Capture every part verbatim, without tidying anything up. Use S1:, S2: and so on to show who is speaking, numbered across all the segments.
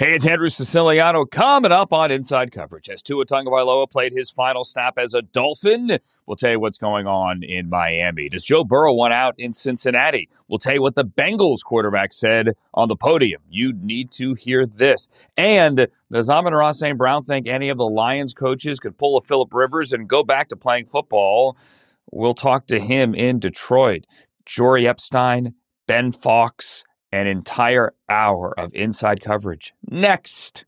S1: Hey, it's Andrew Siciliano coming up on Inside Coverage. As Tua Tagovailoa played his final snap as a Dolphin, we'll tell you what's going on in Miami. Does Joe Burrow want out in Cincinnati? We'll tell you what the Bengals quarterback said on the podium. You need to hear this. And does Amon-Ra Saint Brown think any of the Lions coaches could pull a Phillip Rivers and go back to playing football? We'll talk to him in Detroit. Jory Epstein, Ben Fox, an entire hour of Inside Coverage. Next.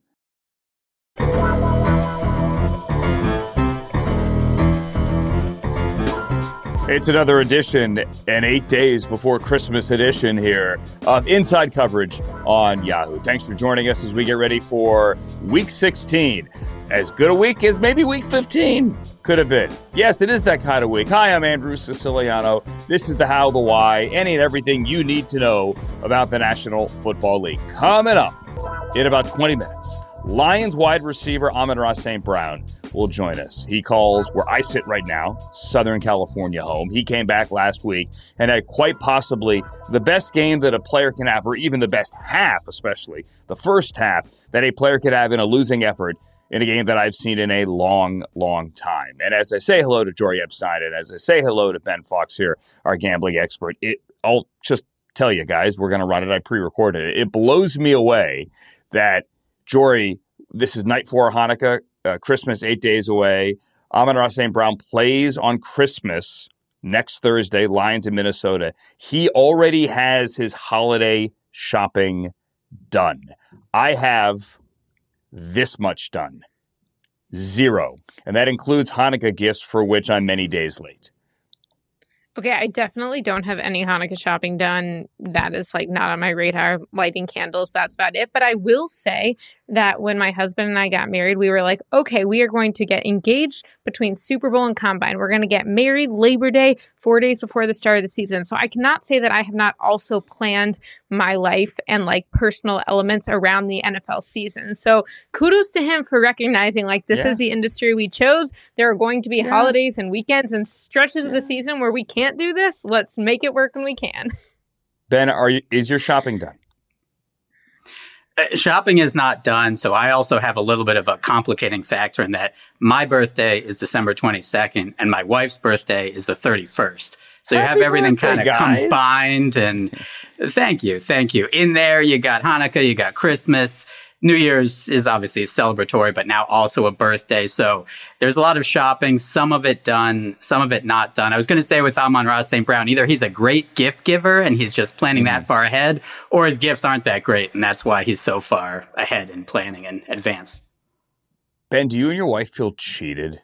S1: It's another edition, and eight days before Christmas edition here of Inside Coverage on Yahoo. Thanks for joining us as we get ready for Week sixteen. As good a week as maybe Week fifteen could have been. Yes, it is that kind of week. Hi, I'm Andrew Siciliano. This is the how, the why, any and everything you need to know about the National Football League. Coming up in about twenty minutes, Lions wide receiver Amon-Ra Saint Brown will join us. He calls where I sit right now, Southern California home. He came back last week and had quite possibly the best game that a player can have, or even the best half, especially the first half that a player could have in a losing effort in a game that I've seen in a long, long time. And as I say hello to Jory Epstein, and as I say hello to Ben Fox here, our gambling expert, it, I'll just tell you guys, we're going to run it. I pre-recorded it. It blows me away that Jory, this is night four Hanukkah, uh, Christmas eight days away. Amon-Ra Saint Brown plays on Christmas next Thursday, Lions in Minnesota. He already has his holiday shopping done. I have this much done. Zero. And that includes Hanukkah gifts for which I'm many days late.
S2: Okay, I definitely don't have any Hanukkah shopping done. That is like not on my radar. Lighting candles, that's about it. But I will say that when my husband and I got married, we were like, okay, we are going to get engaged between Super Bowl and Combine. We're going to get married Labor Day, four days before the start of the season. So I cannot say that I have not also planned my life and like personal elements around the N F L season. So kudos to him for recognizing like this yeah. is the industry we chose. There are going to be yeah. holidays and weekends and stretches yeah. of the season where we can't do this. Let's make it work when we can.
S1: Ben, are you, is your shopping done?
S3: Uh, shopping is not done, so I also have a little bit of a complicating factor in that my birthday is December twenty-second and my wife's birthday is the thirty-first. So Happy you have everything kind of combined, and thank you, thank you. In there, you got Hanukkah, you got Christmas. New Year's is obviously celebratory, but now also a birthday. So there's a lot of shopping, some of it done, some of it not done. I was going to say with Amon-Ra Saint Brown, either he's a great gift giver and he's just planning mm-hmm. that far ahead, or his gifts aren't that great, and that's why he's so far ahead in planning in advance.
S1: Ben, do you and your wife feel cheated?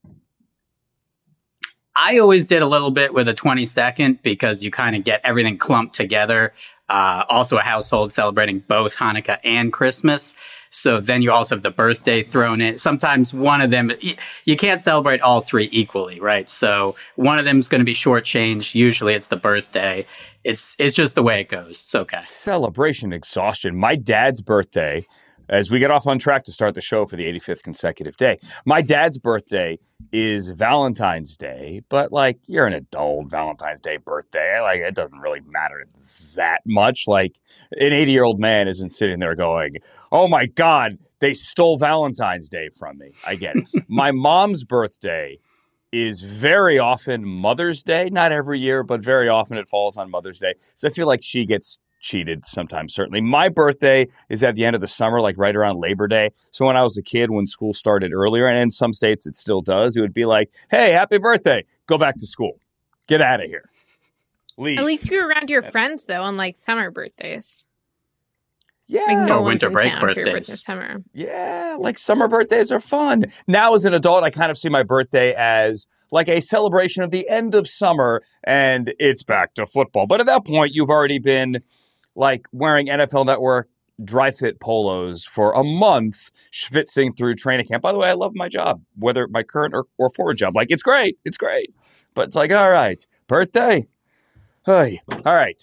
S3: I always did a little bit with a twenty-second because you kind of get everything clumped together. Uh, also a household celebrating both Hanukkah and Christmas. So then you also have the birthday thrown in. Sometimes one of them, you can't celebrate all three equally, right? So one of them is going to be shortchanged. Usually it's the birthday. It's, it's just the way it goes. It's okay.
S1: Celebration exhaustion. My dad's birthday, as we get off on track to start the show for the eighty-fifth consecutive day, my dad's birthday is Valentine's Day, but like you're an adult, Valentine's Day birthday, like it doesn't really matter that much. Like an eighty-year-old man isn't sitting there going, oh my God, they stole Valentine's Day from me. I get it. My mom's birthday is very often Mother's Day, not every year, but very often it falls on Mother's Day. So I feel like she gets cheated sometimes, certainly. My birthday is at the end of the summer, like right around Labor Day. So when I was a kid, when school started earlier, and in some states it still does, it would be like, hey, happy birthday. Go back to school. Get out of here. Leave.
S2: At least you're around your friends, though, on like summer birthdays.
S1: Yeah.
S2: Like no
S3: or winter break birthdays.
S2: Birthday summer.
S1: Yeah, like summer birthdays are fun. Now as an adult, I kind of see my birthday as like a celebration of the end of summer, and it's back to football. But at that point, you've already been like wearing N F L Network dry fit polos for a month, schwitzing through training camp. By the way, I love my job, whether my current or, or forward job. Like, it's great. It's great. But it's like, all right, birthday. Hey, all right.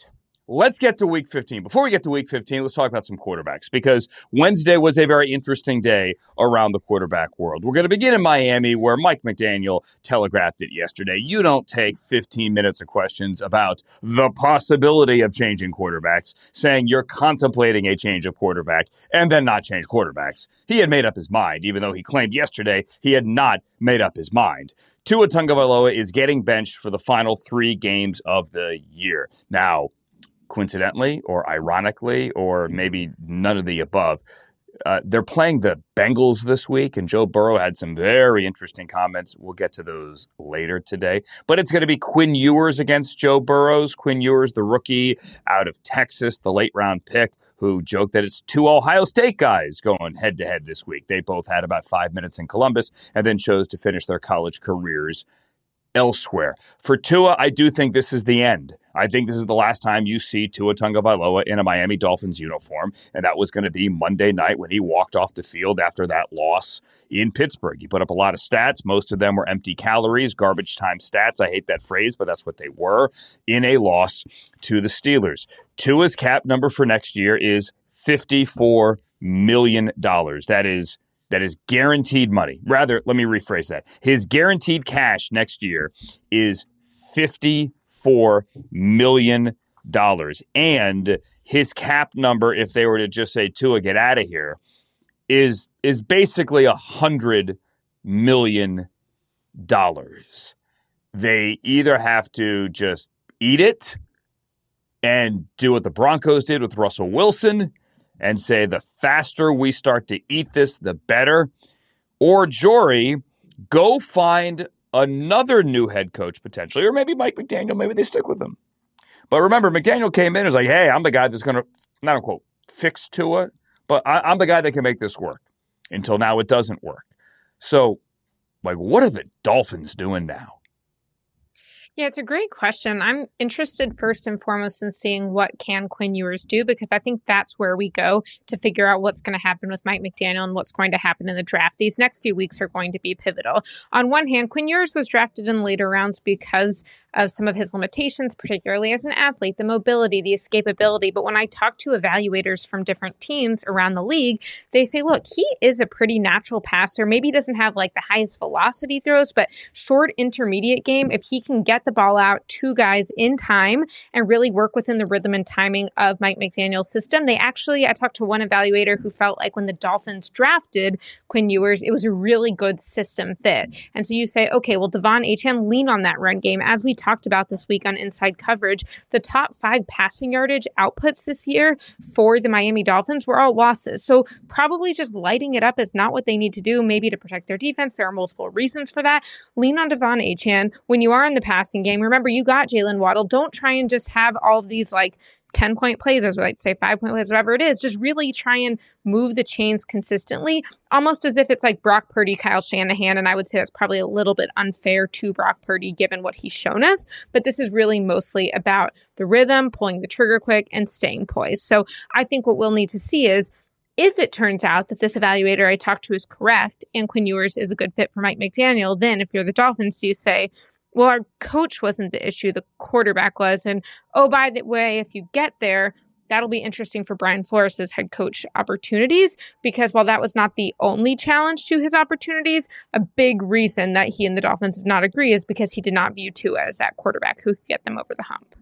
S1: let's get to week fifteen. Before we get to week fifteen, let's talk about some quarterbacks, because Wednesday was a very interesting day around the quarterback world. We're going to begin in Miami, where Mike McDaniel telegraphed it yesterday. You don't take fifteen minutes of questions about the possibility of changing quarterbacks, saying you're contemplating a change of quarterback, and then not change quarterbacks. He had made up his mind, even though he claimed yesterday he had not made up his mind. Tua Tagovailoa is getting benched for the final three games of the year. Now, coincidentally or ironically, or maybe none of the above, uh, they're playing the Bengals this week, and Joe Burrow had some very interesting comments. We'll get to those later today. But it's going to be Quinn Ewers against Joe Burrows. Quinn Ewers, the rookie out of Texas, the late-round pick, who joked that it's two Ohio State guys going head-to-head this week. They both had about five minutes in Columbus and then chose to finish their college careers elsewhere. For Tua, I do think this is the end. I think this is the last time you see Tua Tagovailoa in a Miami Dolphins uniform, and that was going to be Monday night when he walked off the field after that loss in Pittsburgh. He put up a lot of stats. Most of them were empty calories, garbage time stats. I hate that phrase, but that's what they were in a loss to the Steelers. Tua's cap number for next year is fifty-four million dollars. That is That is guaranteed money. Rather, let me rephrase that. His guaranteed cash next year is fifty-four million dollars. And his cap number, if they were to just say, Tua, get out of here, is, is basically one hundred million dollars. They either have to just eat it and do what the Broncos did with Russell Wilson and say the faster we start to eat this, the better. Or, Jory, go find another new head coach potentially, or maybe Mike McDaniel, maybe they stick with him. But remember, McDaniel came in and was like, hey, I'm the guy that's going to, not unquote, fix Tua, but I, I'm the guy that can make this work. Until now, it doesn't work. So, like, what are the Dolphins doing now?
S2: Yeah, it's a great question. I'm interested first and foremost in seeing what can Quinn Ewers do, because I think that's where we go to figure out what's going to happen with Mike McDaniel and what's going to happen in the draft. These next few weeks are going to be pivotal. On one hand, Quinn Ewers was drafted in later rounds because of some of his limitations, particularly as an athlete, the mobility, the escapability. But when I talk to evaluators from different teams around the league, they say, look, he is a pretty natural passer. Maybe he doesn't have like the highest velocity throws, but short intermediate game, if he can get the ball out to guys in time and really work within the rhythm and timing of Mike McDaniel's system. They actually, I talked to one evaluator who felt like when the Dolphins drafted Quinn Ewers, it was a really good system fit. And so you say, okay, well, Devon Achane, lean on that run game. As we talked about this week on Inside Coverage, the top five passing yardage outputs this year for the Miami Dolphins were all losses. So probably just lighting it up is not what they need to do, maybe to protect their defense. There are multiple reasons for that. Lean on Devon Achane. When you are in the passing game, remember, you got Jalen Waddle. Don't try and just have all of these like ten-point plays, as we like to say, five-point plays, whatever it is. Just really try and move the chains consistently, almost as if it's like Brock Purdy, Kyle Shanahan. And I would say that's probably a little bit unfair to Brock Purdy, given what he's shown us. But this is really mostly about the rhythm, pulling the trigger quick, and staying poised. So I think what we'll need to see is, if it turns out that this evaluator I talked to is correct and Quinn Ewers is a good fit for Mike McDaniel, then if you're the Dolphins, do you say, well, our coach wasn't the issue, the quarterback was. And, oh, by the way, if you get there, that'll be interesting for Brian Flores' head coach opportunities, because while that was not the only challenge to his opportunities, a big reason that he and the Dolphins did not agree is because he did not view Tua as that quarterback who could get them over the hump.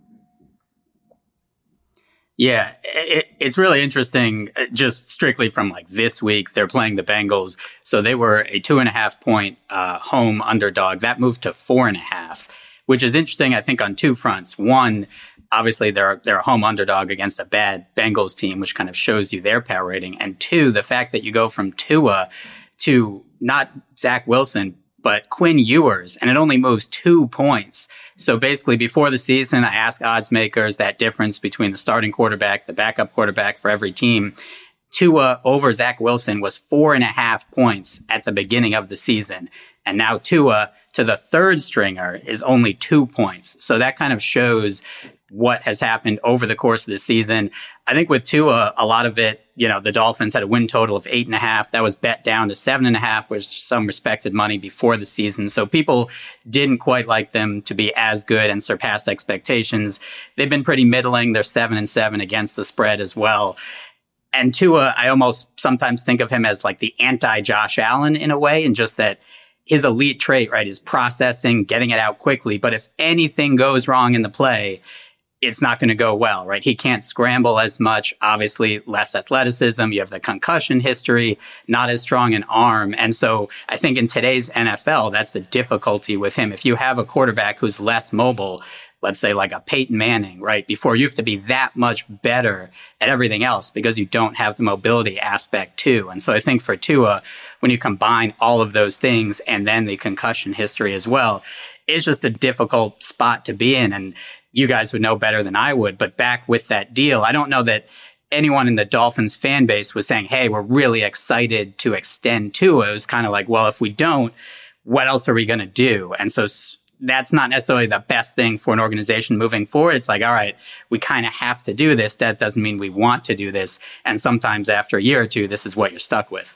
S3: Yeah, it, it's really interesting, just strictly from like this week. They're playing the Bengals. So they were a two and a half point uh, home underdog. That moved to four and a half, which is interesting, I think, on two fronts. One, obviously, they're, they're a home underdog against a bad Bengals team, which kind of shows you their power rating. And two, the fact that you go from Tua to not Zach Wilson, but Quinn Ewers, and it only moves two points. So basically, before the season, I asked odds makers that difference between the starting quarterback, the backup quarterback for every team. Tua over Zach Wilson was four and a half points at the beginning of the season. And now Tua to the third stringer is only two points. So that kind of shows what has happened over the course of the season. I think with Tua, a lot of it, you know, the Dolphins had a win total of eight and a half. That was bet down to seven and a half, which some respected money before the season. So people didn't quite like them to be as good and surpass expectations. They've been pretty middling. They're seven and seven against the spread as well. And Tua, I almost sometimes think of him as like the anti-Josh Allen in a way, and just that his elite trait, right, is processing, getting it out quickly. But if anything goes wrong in the play, it's not going to go well, right? He can't scramble as much, obviously less athleticism. You have the concussion history, not as strong an arm. And so I think in today's N F L, that's the difficulty with him. If you have a quarterback who's less mobile, let's say like a Peyton Manning, right? Before, you have to be that much better at everything else because you don't have the mobility aspect too. And so I think for Tua, when you combine all of those things and then the concussion history as well, it's just a difficult spot to be in. And you guys would know better than I would, but back with that deal, I don't know that anyone in the Dolphins fan base was saying, hey, we're really excited to extend Tua. It was kind of like, well, if we don't, what else are we going to do? And so that's not necessarily the best thing for an organization moving forward. It's like, all right, we kind of have to do this. That doesn't mean we want to do this. And sometimes after a year or two, this is what you're stuck with.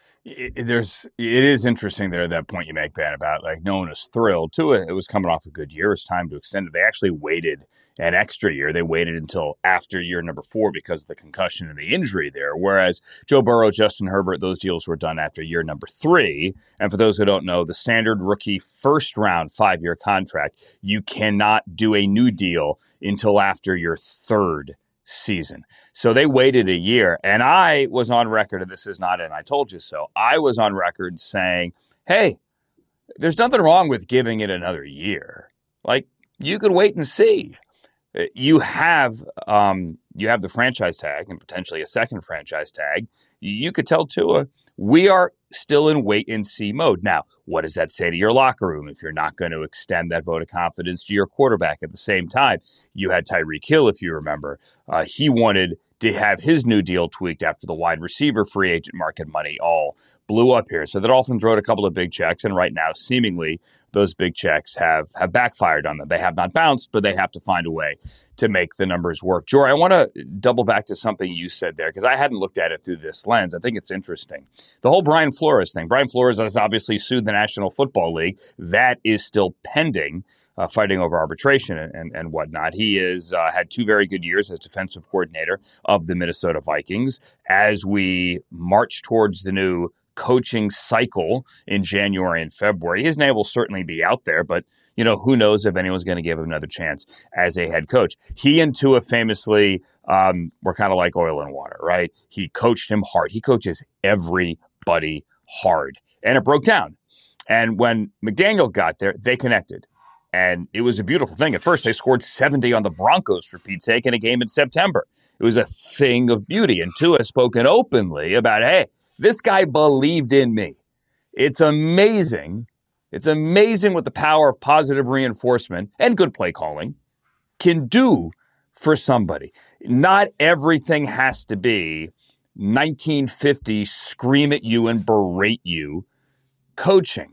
S1: It, there's, it is interesting there, that point you make, Ben, about like no one is thrilled to it. It was coming off a good year. It's time to extend it. They actually waited an extra year. They waited until after year number four because of the concussion and the injury there. Whereas Joe Burrow, Justin Herbert, those deals were done after year number three. And for those who don't know, the standard rookie first round five-year contract, you cannot do a new deal until after your third season. So they waited a year, and I was on record, and this is not in I told you so, I was on record saying, hey, there's nothing wrong with giving it another year. Like, you could wait and see. You have um, you have the franchise tag and potentially a second franchise tag. You could tell Tua, we are still in wait and see mode. Now, what does that say to your locker room if you're not going to extend that vote of confidence to your quarterback at the same time? You had Tyreek Hill, if you remember. Uh, he wanted to have his new deal tweaked after the wide receiver free agent market money all blew up here. So the Dolphins wrote a couple of big checks, and right now, seemingly, those big checks have, have backfired on them. They have not bounced, but they have to find a way to make the numbers work. Jory, I want to double back to something you said there, because I hadn't looked at it through this lens. I think it's interesting. The whole Brian Flores thing. Brian Flores has obviously sued the National Football League. That is still pending. Uh, fighting over arbitration and, and, and whatnot. He has uh, had two very good years as defensive coordinator of the Minnesota Vikings. As we march towards the new coaching cycle in January and February, his name will certainly be out there, but you know, who knows if anyone's going to give him another chance as a head coach. He and Tua famously um, were kind of like oil and water, right? He coached him hard. He coaches everybody hard, and it broke down. And when McDaniel got there, they connected. And it was a beautiful thing. At first, they scored seventy on the Broncos, for Pete's sake, in a game in September. It was a thing of beauty. And Tua has spoken openly about, hey, this guy believed in me. It's amazing. It's amazing what the power of positive reinforcement and good play calling can do for somebody. Not everything has to be nineteen fifty scream at you and berate you coaching.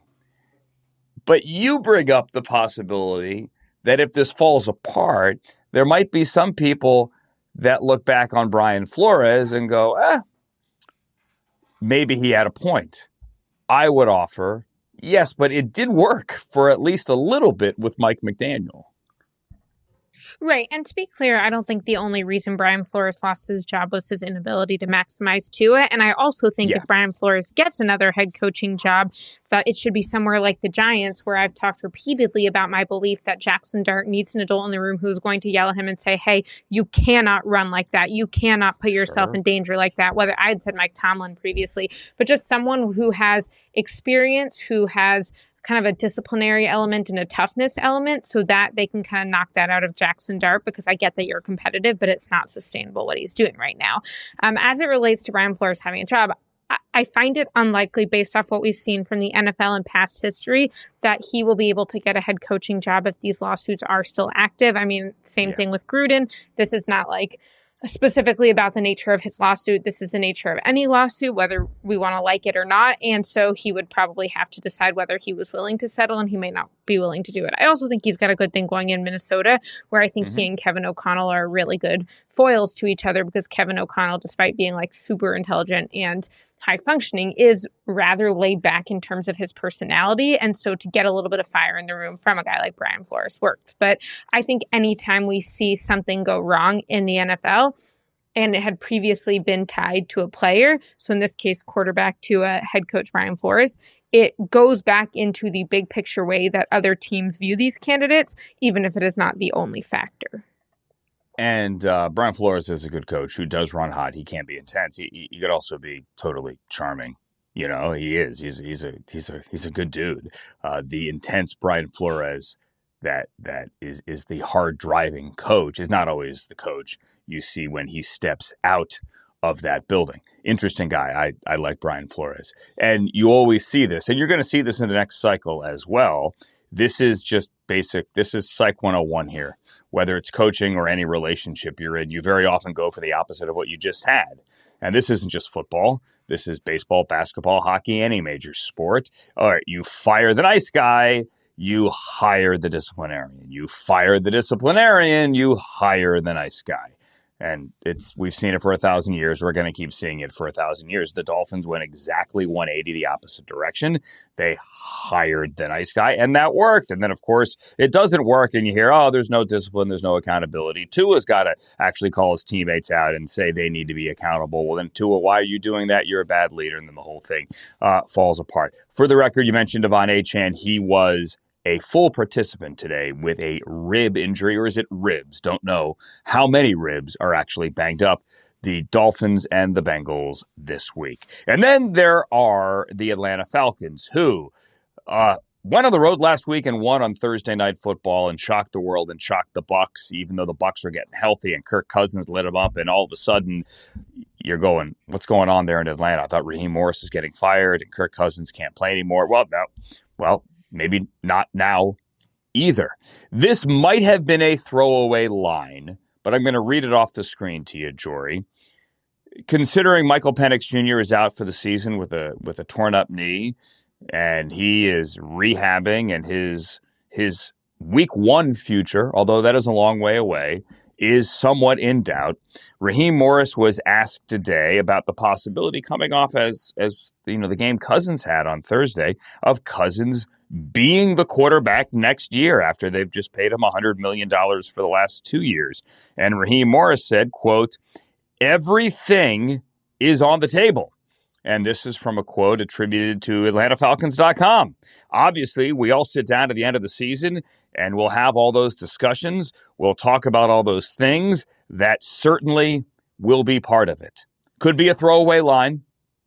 S1: But you bring up the possibility that if this falls apart, there might be some people that look back on Brian Flores and go, eh, maybe he had a point. I would offer, yes, but it did work for at least a little bit with Mike McDaniel.
S2: Right. And to be clear, I don't think the only reason Brian Flores lost his job was his inability to maximize Tua. And I also think yeah. if Brian Flores gets another head coaching job, that it should be somewhere like the Giants, where I've talked repeatedly about my belief that Jackson Dart needs an adult in the room who's going to yell at him and say, hey, you cannot run like that. You cannot put yourself sure. in danger like that. Whether I had said Mike Tomlin previously, but just someone who has experience, who has kind of a disciplinary element and a toughness element, so that they can kind of knock that out of Jackson Dart, because I get that you're competitive, but it's not sustainable what he's doing right now. Um, as it relates to Brian Flores having a job, I, I find it unlikely, based off what we've seen from the N F L in past history, that he will be able to get a head coaching job if these lawsuits are still active. I mean, same yeah. thing with Gruden. This is not like specifically about the nature of his lawsuit. This is the nature of any lawsuit, whether we want to like it or not. And so he would probably have to decide whether he was willing to settle, and he may not be willing to do it. I also think he's got a good thing going in Minnesota, where I think mm-hmm. he and Kevin O'Connell are really good foils to each other, because Kevin O'Connell, despite being like super intelligent and high functioning, is rather laid back in terms of his personality. And so to get a little bit of fire in the room from a guy like Brian Flores works. But I think anytime we see something go wrong in the N F L, and it had previously been tied to a player, so in this case, quarterback to a head coach, Brian Flores, it goes back into the big picture way that other teams view these candidates, even if it is not the only factor.
S1: And uh, Brian Flores is a good coach who does run hot. He can be intense. He, he could also be totally charming. You know, he is. He's he's a he's a he's a good dude. Uh, the intense Brian Flores that that is is the hard driving coach is not always the coach you see when he steps out of that building. Interesting guy. I I like Brian Flores, and you always see this, and you're going to see this in the next cycle as well. This is just basic. This is Psych one oh one here. Whether it's coaching or any relationship you're in, you very often go for the opposite of what you just had. And this isn't just football. This is baseball, basketball, hockey, any major sport. All right, you fire the nice guy, you hire the disciplinarian. You fire the disciplinarian, you hire the nice guy. And it's we've seen it for a thousand years. We're going to keep seeing it for a thousand years. The Dolphins went exactly one eighty the opposite direction. They hired the nice guy, and that worked. And then, of course, it doesn't work, and you hear, oh, there's no discipline, there's no accountability. Tua's got to actually call his teammates out and say they need to be accountable. Well, then, Tua, why are you doing that? You're a bad leader, and then the whole thing uh, falls apart. For the record, you mentioned Devon Achane. He was a full participant today with a rib injury, or is it ribs? Don't know how many ribs are actually banged up. The Dolphins and the Bengals this week. And then there are the Atlanta Falcons, who uh, went on the road last week and won on Thursday Night Football and shocked the world and shocked the Bucs, even though the Bucs were getting healthy and Kirk Cousins lit them up, and all of a sudden you're going, what's going on there in Atlanta? I thought Raheem Morris was getting fired and Kirk Cousins can't play anymore. Well, no. Well, maybe not now either. This might have been a throwaway line, but I'm going to read it off the screen to you, Jory. Considering Michael Penix Junior is out for the season with a with a torn up knee, and he is rehabbing, and his his week one future, although that is a long way away, is somewhat in doubt. Raheem Morris was asked today about the possibility coming off as as you know the game Cousins had on Thursday of Cousins being the quarterback next year after they've just paid him one hundred million dollars for the last two years. And Raheem Morris said, quote, everything is on the table. And this is from a quote attributed to Atlanta Falcons dot com. Obviously, we all sit down at the end of the season and we'll have all those discussions. We'll talk about all those things. That certainly will be part of it. Could be a throwaway line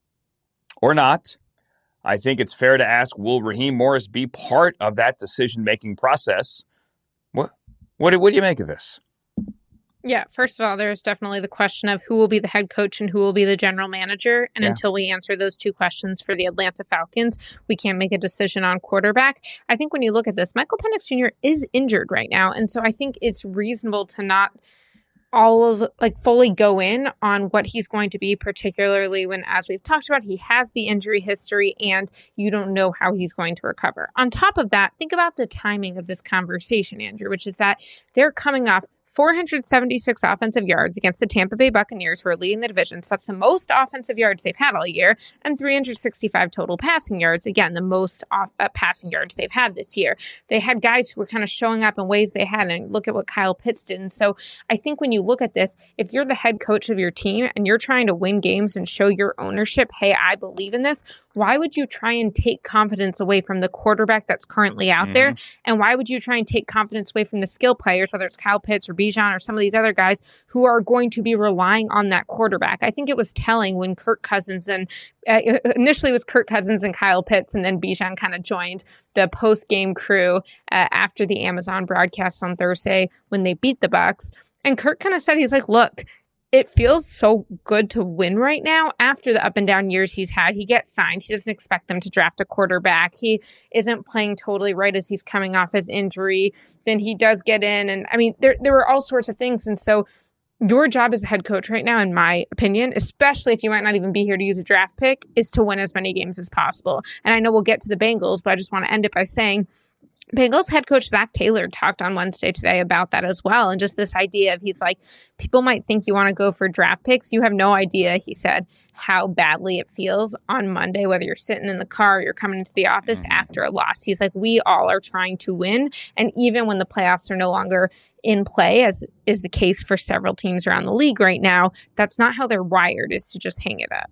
S1: or not. I think it's fair to ask, will Raheem Morris be part of that decision-making process? What, what, what do you make of this?
S2: Yeah, first of all, there's definitely the question of who will be the head coach and who will be the general manager. And yeah. until we answer those two questions for the Atlanta Falcons, we can't make a decision on quarterback. I think when you look at this, Michael Penix Junior is injured right now. And so I think it's reasonable to not all of like fully go in on what he's going to be, particularly when, as we've talked about, he has the injury history and you don't know how he's going to recover. On top of that, think about the timing of this conversation, Andrew, which is that they're coming off four hundred seventy-six offensive yards against the Tampa Bay Buccaneers, who are leading the division. So that's the most offensive yards they've had all year, and three hundred sixty-five total passing yards. Again, the most off, uh, passing yards they've had this year. They had guys who were kind of showing up in ways they had, and look at what Kyle Pitts did. And so I think when you look at this, if you're the head coach of your team and you're trying to win games and show your ownership, hey, I believe in this, why would you try and take confidence away from the quarterback that's currently out mm-hmm. there? And why would you try and take confidence away from the skill players, whether it's Kyle Pitts or Bijan or some of these other guys who are going to be relying on that quarterback? I think it was telling when Kirk Cousins and uh, initially it was Kirk Cousins and Kyle Pitts, and then Bijan kind of joined the post-game crew uh, after the Amazon broadcast on Thursday when they beat the Bucs. And Kirk kind of said, he's like, look, it feels so good to win right now after the up and down years he's had. He gets signed. He doesn't expect them to draft a quarterback. He isn't playing totally right as he's coming off his injury. Then he does get in. And I mean, there there were all sorts of things. And so your job as a head coach right now, in my opinion, especially if you might not even be here to use a draft pick, is to win as many games as possible. And I know we'll get to the Bengals, but I just want to end it by saying Bengals head coach Zach Taylor talked on Wednesday today about that as well. And just this idea of, he's like, people might think you want to go for draft picks. You have no idea, he said, how badly it feels on Monday, whether you're sitting in the car or you're coming into the office mm-hmm. after a loss. He's like, we all are trying to win. And even when the playoffs are no longer in play, as is the case for several teams around the league right now, that's not how they're wired, is to just hang it up.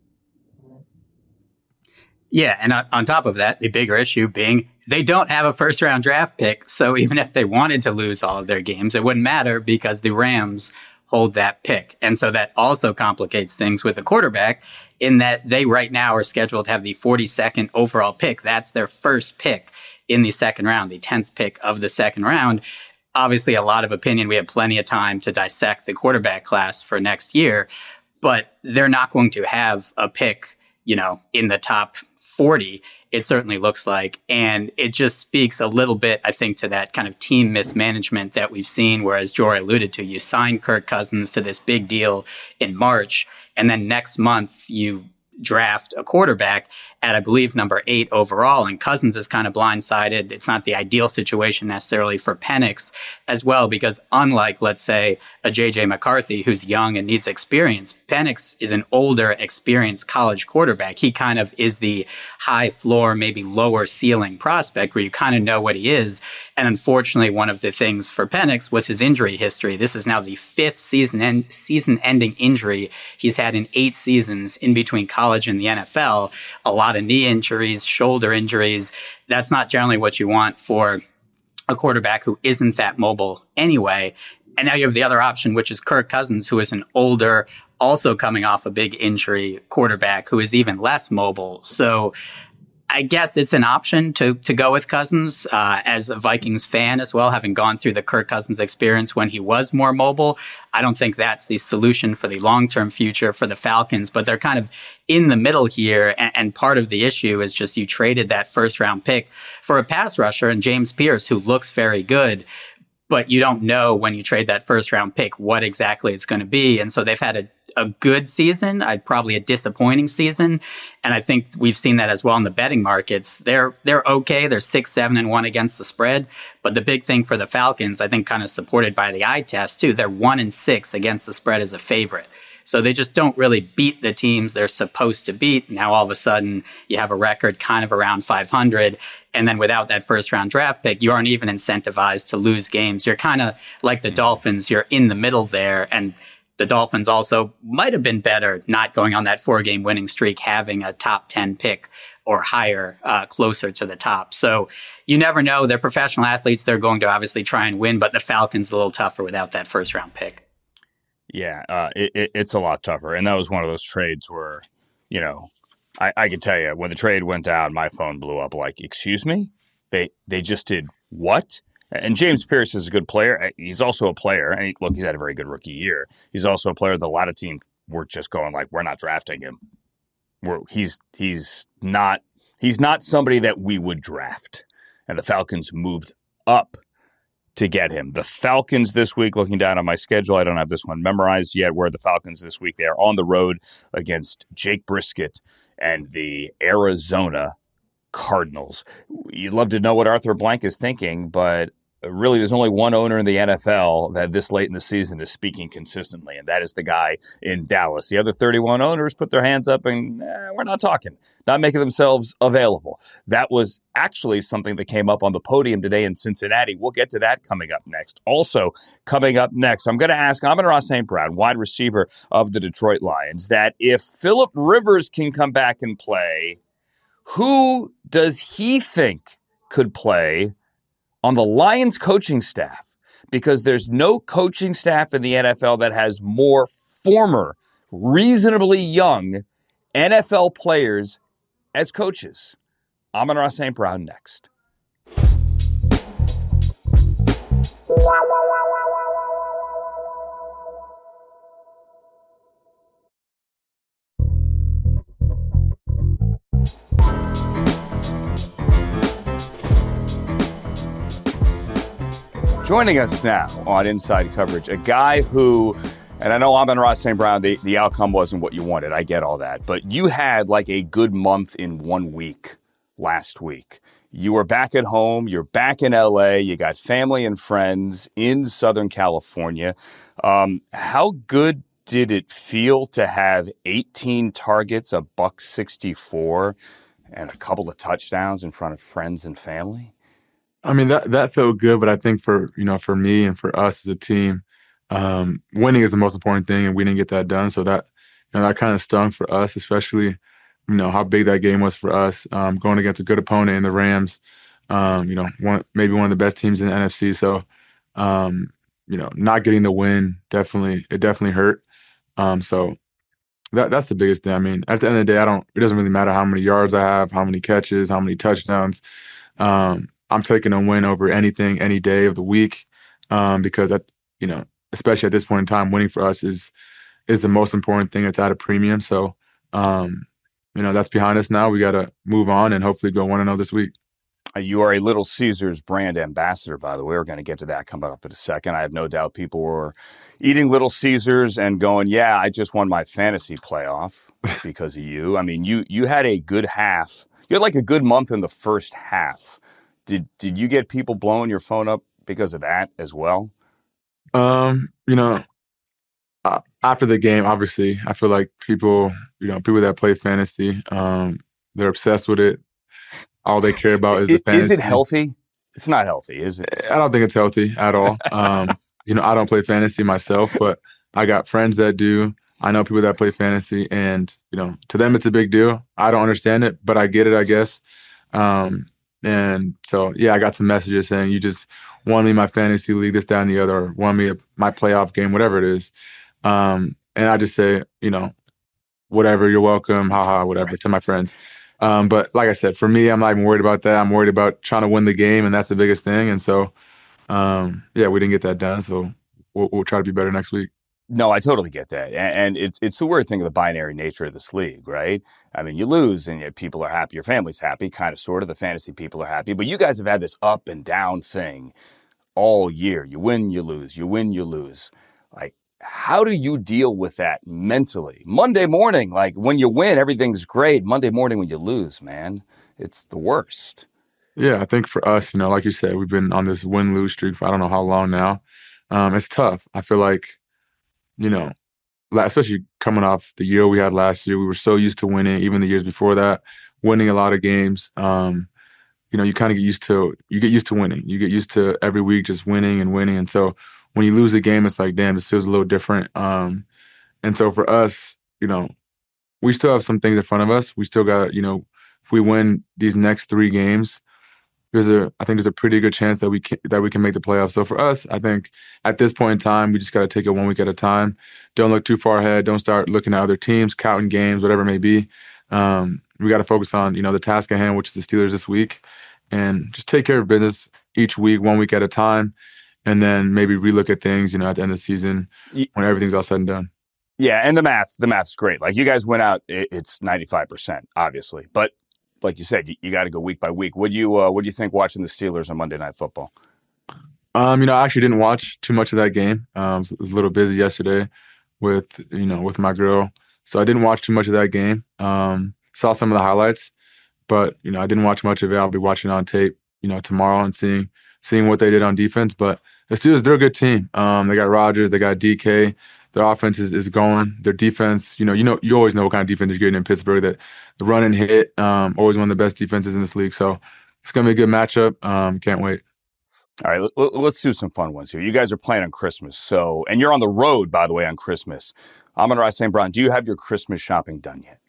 S3: Yeah, and on top of that, the bigger issue being they don't have a first-round draft pick. So even if they wanted to lose all of their games, it wouldn't matter because the Rams hold that pick. And so that also complicates things with the quarterback in that they right now are scheduled to have the forty-second overall pick. That's their first pick in the second round, the tenth pick of the second round. Obviously, a lot of opinion. We have plenty of time to dissect the quarterback class for next year, but they're not going to have a pick, you know, in the top forty, it certainly looks like. And it just speaks a little bit, I think, to that kind of team mismanagement that we've seen, where, as Jory alluded to, you sign Kirk Cousins to this big deal in March, and then next month you draft a quarterback at, I believe, number eight overall. And Cousins is kind of blindsided. It's not the ideal situation necessarily for Penix as well, because unlike, let's say, a J J McCarthy, who's young and needs experience, Penix is an older, experienced college quarterback. He kind of is the high floor, maybe lower ceiling prospect where you kind of know what he is. And unfortunately, one of the things for Penix was his injury history. This is now the fifth season en- season-ending injury he's had in eight seasons in between college and the N F L. A lot of knee injuries, shoulder injuries. That's not generally what you want for a quarterback who isn't that mobile anyway. And now you have the other option, which is Kirk Cousins, who is an older, also coming off a big injury quarterback who is even less mobile. So I guess it's an option to to go with Cousins uh, as a Vikings fan as well, having gone through the Kirk Cousins experience when he was more mobile. I don't think that's the solution for the long-term future for the Falcons, but they're kind of in the middle here. And, and part of the issue is just you traded that first-round pick for a pass rusher and James Pierce, who looks very good, but you don't know when you trade that first-round pick what exactly it's going to be. And so they've had a a good season, I'd probably a disappointing season. And I think we've seen that as well in the betting markets. They're, they're okay. They're six, seven and one against the spread. But the big thing for the Falcons, I think kind of supported by the eye test too, they're one and six against the spread as a favorite. So they just don't really beat the teams they're supposed to beat. Now all of a sudden you have a record kind of around five hundred. And then without that first round draft pick, you aren't even incentivized to lose games. You're kind of like the Dolphins. You're in the middle there. And the Dolphins also might have been better not going on that four-game winning streak, having a top ten pick or higher, uh, closer to the top. So you never know. They're professional athletes. They're going to obviously try and win, but the Falcons a little tougher without that first-round pick.
S1: Yeah, uh, it, it, it's a lot tougher. And that was one of those trades where, you know, I, I can tell you, when the trade went down, my phone blew up like, excuse me? They, they just did what? And James Pierce is a good player. He's also a player. And he, look, he's had a very good rookie year. He's also a player that a lot of teams were just going like, we're not drafting him. We're, he's he's not he's not somebody that we would draft. And the Falcons moved up to get him. The Falcons this week, looking down on my schedule, I don't have this one memorized yet, where the Falcons this week, they are on the road against Jake Brisket and the Arizona Cardinals. You'd love to know what Arthur Blank is thinking, but really, there's only one owner in the N F L that this late in the season is speaking consistently, and that is the guy in Dallas. The other thirty-one owners put their hands up and eh, we're not talking, not making themselves available. That was actually something that came up on the podium today in Cincinnati. We'll get to that coming up next. Also, coming up next, I'm going to ask Amon-Ra Saint Brown, wide receiver of the Detroit Lions, that if Phillip Rivers can come back and play, who does he think could play on the Lions coaching staff? Because there's no coaching staff in the N F L that has more former, reasonably young N F L players as coaches. Amon-Ra Saint Brown next. Joining us now on Inside Coverage, a guy who And I know Amon-Ra Saint Brown, the, the outcome wasn't what you wanted. I get all that. But you had like a good month in one week last week. You were back at home. You're back in L A. You got family and friends in Southern California. Um, how good did it feel to have eighteen targets, a buck sixty-four, and a couple of touchdowns in front of friends and family?
S4: I mean, that that felt good, but I think for, you know, for me and for us as a team, um, winning is the most important thing, and we didn't get that done. So that, you know, that kind of stung for us, especially, you know, how big that game was for us, um, going against a good opponent in the Rams, um, you know, one maybe one of the best teams in the N F C. So, um, you know, not getting the win, definitely, it definitely hurt. Um, so that that's the biggest thing. I mean, at the end of the day, I don't, it doesn't really matter how many yards I have, how many catches, how many touchdowns. Um, I'm taking a win over anything, any day of the week, um, because that, you know, especially at this point in time, winning for us is is the most important thing. It's at a premium. So, um, you know, that's behind us now. We got to move on and hopefully go one and zero this week.
S1: You are a Little Caesars brand ambassador, by the way. We're going to get to that coming up in a second. I have no doubt people were eating Little Caesars and going, "Yeah, I just won my fantasy playoff because of you." I mean, you you had a good half. You had like a good month in the first half. Did did you get people blowing your phone up because of that as well?
S4: Um, you know, uh, after the game, obviously, I feel like people, you know, people that play fantasy, um, they're obsessed with it. All they care about is the fantasy.
S1: Is it healthy? It's not healthy, is it?
S4: I don't think it's healthy at all. Um, you know, I don't play fantasy myself, but I got friends that do. I know people that play fantasy, and, you know, to them it's a big deal. I don't understand it, but I get it, I guess. Um, And so, yeah, I got some messages saying, "You just won me my fantasy league, this, that, and the other, or won me a, my playoff game," whatever it is. Um, and I just say, you know, whatever, you're welcome, haha, whatever, right, to my friends. Um, but like I said, for me, I'm not even worried about that. I'm worried about trying to win the game, and that's the biggest thing. And so, um, yeah, we didn't get that done. So we'll, we'll try to be better next week.
S1: No, I totally get that. And, and it's it's the weird thing of the binary nature of this league, right? I mean, you lose and yet people are happy. Your family's happy, kind of, sort of. The fantasy people are happy. But you guys have had this up and down thing all year. You win, you lose. You win, you lose. Like, how do you deal with that mentally? Monday morning, like, when you win, everything's great. Monday morning when you lose, man, it's the worst.
S4: Yeah, I think for us, you know, like you said, we've been on this win-lose streak for I don't know how long now. Um, it's tough. I feel like, you know, especially coming off the year we had last year, we were so used to winning, even the years before that, winning a lot of games. Um, you know, you kind of get used to, you get used to winning. You get used to every week just winning and winning. And so when you lose a game, it's like, damn, this feels a little different. Um, and so for us, you know, we still have some things in front of us. We still got, you know, if we win these next three games, there's a, I think there's a pretty good chance that we can, that we can make the playoffs. So for us, I think at this point in time, we just got to take it one week at a time. Don't look too far ahead. Don't start looking at other teams, counting games, whatever it may be. Um, we got to focus on, you know, the task at hand, which is the Steelers this week, and just take care of business each week, one week at a time, and then maybe relook at things, you know, at the end of the season when everything's all said and done.
S1: Yeah, and the math, the math's great. Like, you guys went out, it's ninety-five percent, obviously, but like you said, you, you got to go week by week. What do you uh, what do you think watching the Steelers on Monday Night Football?
S4: Um, you know, I actually didn't watch too much of that game. Um, I was, was a little busy yesterday with, you know, with my girl, so I didn't watch too much of that game. Um, saw some of the highlights, but you know, I didn't watch much of it. I'll be watching it on tape, you know, tomorrow and seeing seeing what they did on defense. But the Steelers, they're a good team. Um, they got Rodgers, they got D K. Their offense is, is going. Their defense, you know, you know, you always know what kind of defense you're getting in Pittsburgh. That the run and hit, um, always one of the best defenses in this league. So it's gonna be a good matchup. Um, can't wait.
S1: All right, let, let's do some fun ones here. You guys are playing on Christmas, so and you're on the road, by the way, on Christmas. Amon-Ra Saint Brown, do you have your Christmas shopping done yet?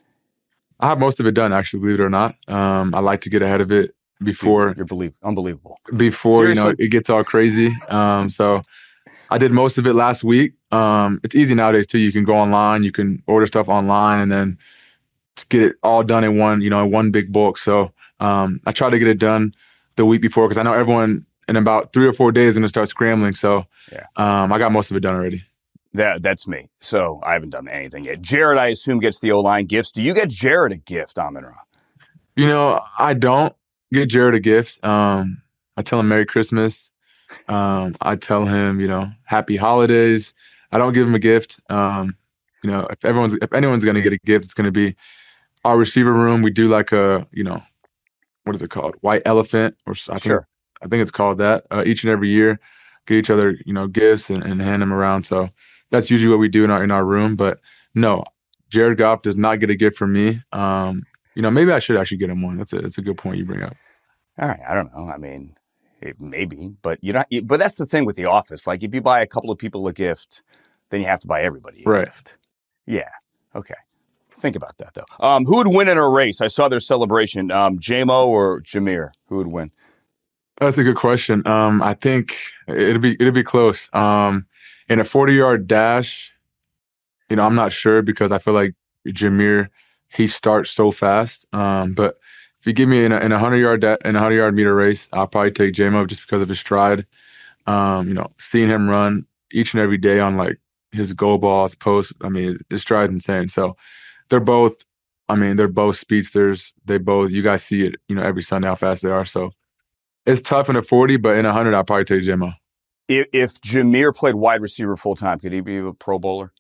S4: I have most of it done, actually, believe it or not. Um, I like to get ahead of it before
S1: Dude, you're believe unbelievable.
S4: Before
S1: Seriously?
S4: you know it gets all crazy. Um, so. I did most of it last week. Um, it's easy nowadays too. You can go online, you can order stuff online, and then just get it all done in one, you know, in one big bulk. So um, I try to get it done the week before because I know everyone in about three or four days is going to start scrambling. So yeah. um, I got most of it done already.
S1: That that's me. So I haven't done anything yet. Jared, I assume, gets the O-line gifts. Do you get Jared a gift, Amon-Ra?
S4: You know, I don't get Jared a gift. Um, I tell him Merry Christmas. Um, I tell him, you know, happy holidays. I don't give him a gift. Um, you know, if everyone's if anyone's going to get a gift, it's going to be our receiver room. We do like a, you know, what is it called? White elephant, or I think
S1: Sure.
S4: I think it's called that. Uh, each and every year, get each other, you know, gifts and, and hand them around. So that's usually what we do in our in our room. But no, Jared Goff does not get a gift from me. Um, you know, maybe I should actually get him one. That's a that's a good point you bring up.
S1: All right, I don't know. I mean, it, maybe, but you know, but that's the thing with The Office. Like, if you buy a couple of people a gift, then you have to buy everybody a
S4: Right.
S1: gift. Yeah. Okay. Think about that though. Um, who would win in a race? I saw their celebration. Um, J-Mo or Jameer? Who would win?
S4: That's a good question. Um, I think it'll be it'll be close. Um, in a forty-yard dash, you know, I'm not sure because I feel like Jameer, he starts so fast. Um, but if you give me in a in a hundred-yard da- in a hundred-yard meter race, I'll probably take J-Mo just because of his stride. Um, you know, seeing him run each and every day on like his goal balls, posts. I mean, his stride's insane. So they're both. I mean, they're both speedsters. They both. You guys see it, you know, every Sunday how fast they are. So. It's tough in a forty, but in a hundred, I'll probably take J-Mo.
S1: If, if Jameer played wide receiver full time, could he be a Pro Bowler?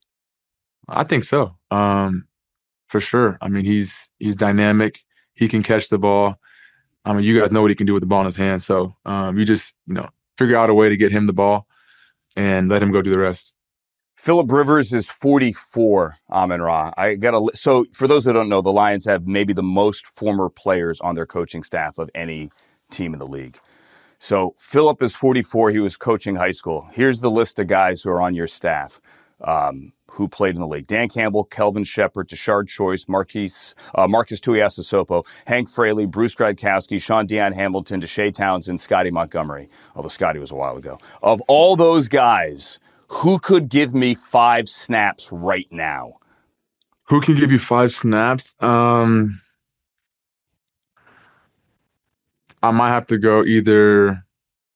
S4: I think so, um, for sure. I mean, he's he's dynamic. He can catch the ball. I mean, you guys know what he can do with the ball in his hands. So um, you just you know figure out a way to get him the ball and let him go do the rest.
S1: Phillip Rivers is forty-four, Amon-Ra. I got a so for those that don't know, the Lions have maybe the most former players on their coaching staff of any team in the league. So Phillip is forty-four. He was coaching high school. Here's the list of guys who are on your staff um, who played in the league: Dan Campbell, Kelvin Shepard, Tashard Choice, Marquise, uh, Marcus Tuiasosopo, Hank Fraley, Bruce Gradkowski, Sean Deion Hamilton, Deshae Townsend, Scotty Montgomery. Although Scotty was a while ago. Of all those guys, who could give me five snaps right now?
S4: Who can give you five snaps? Um, I might have to go either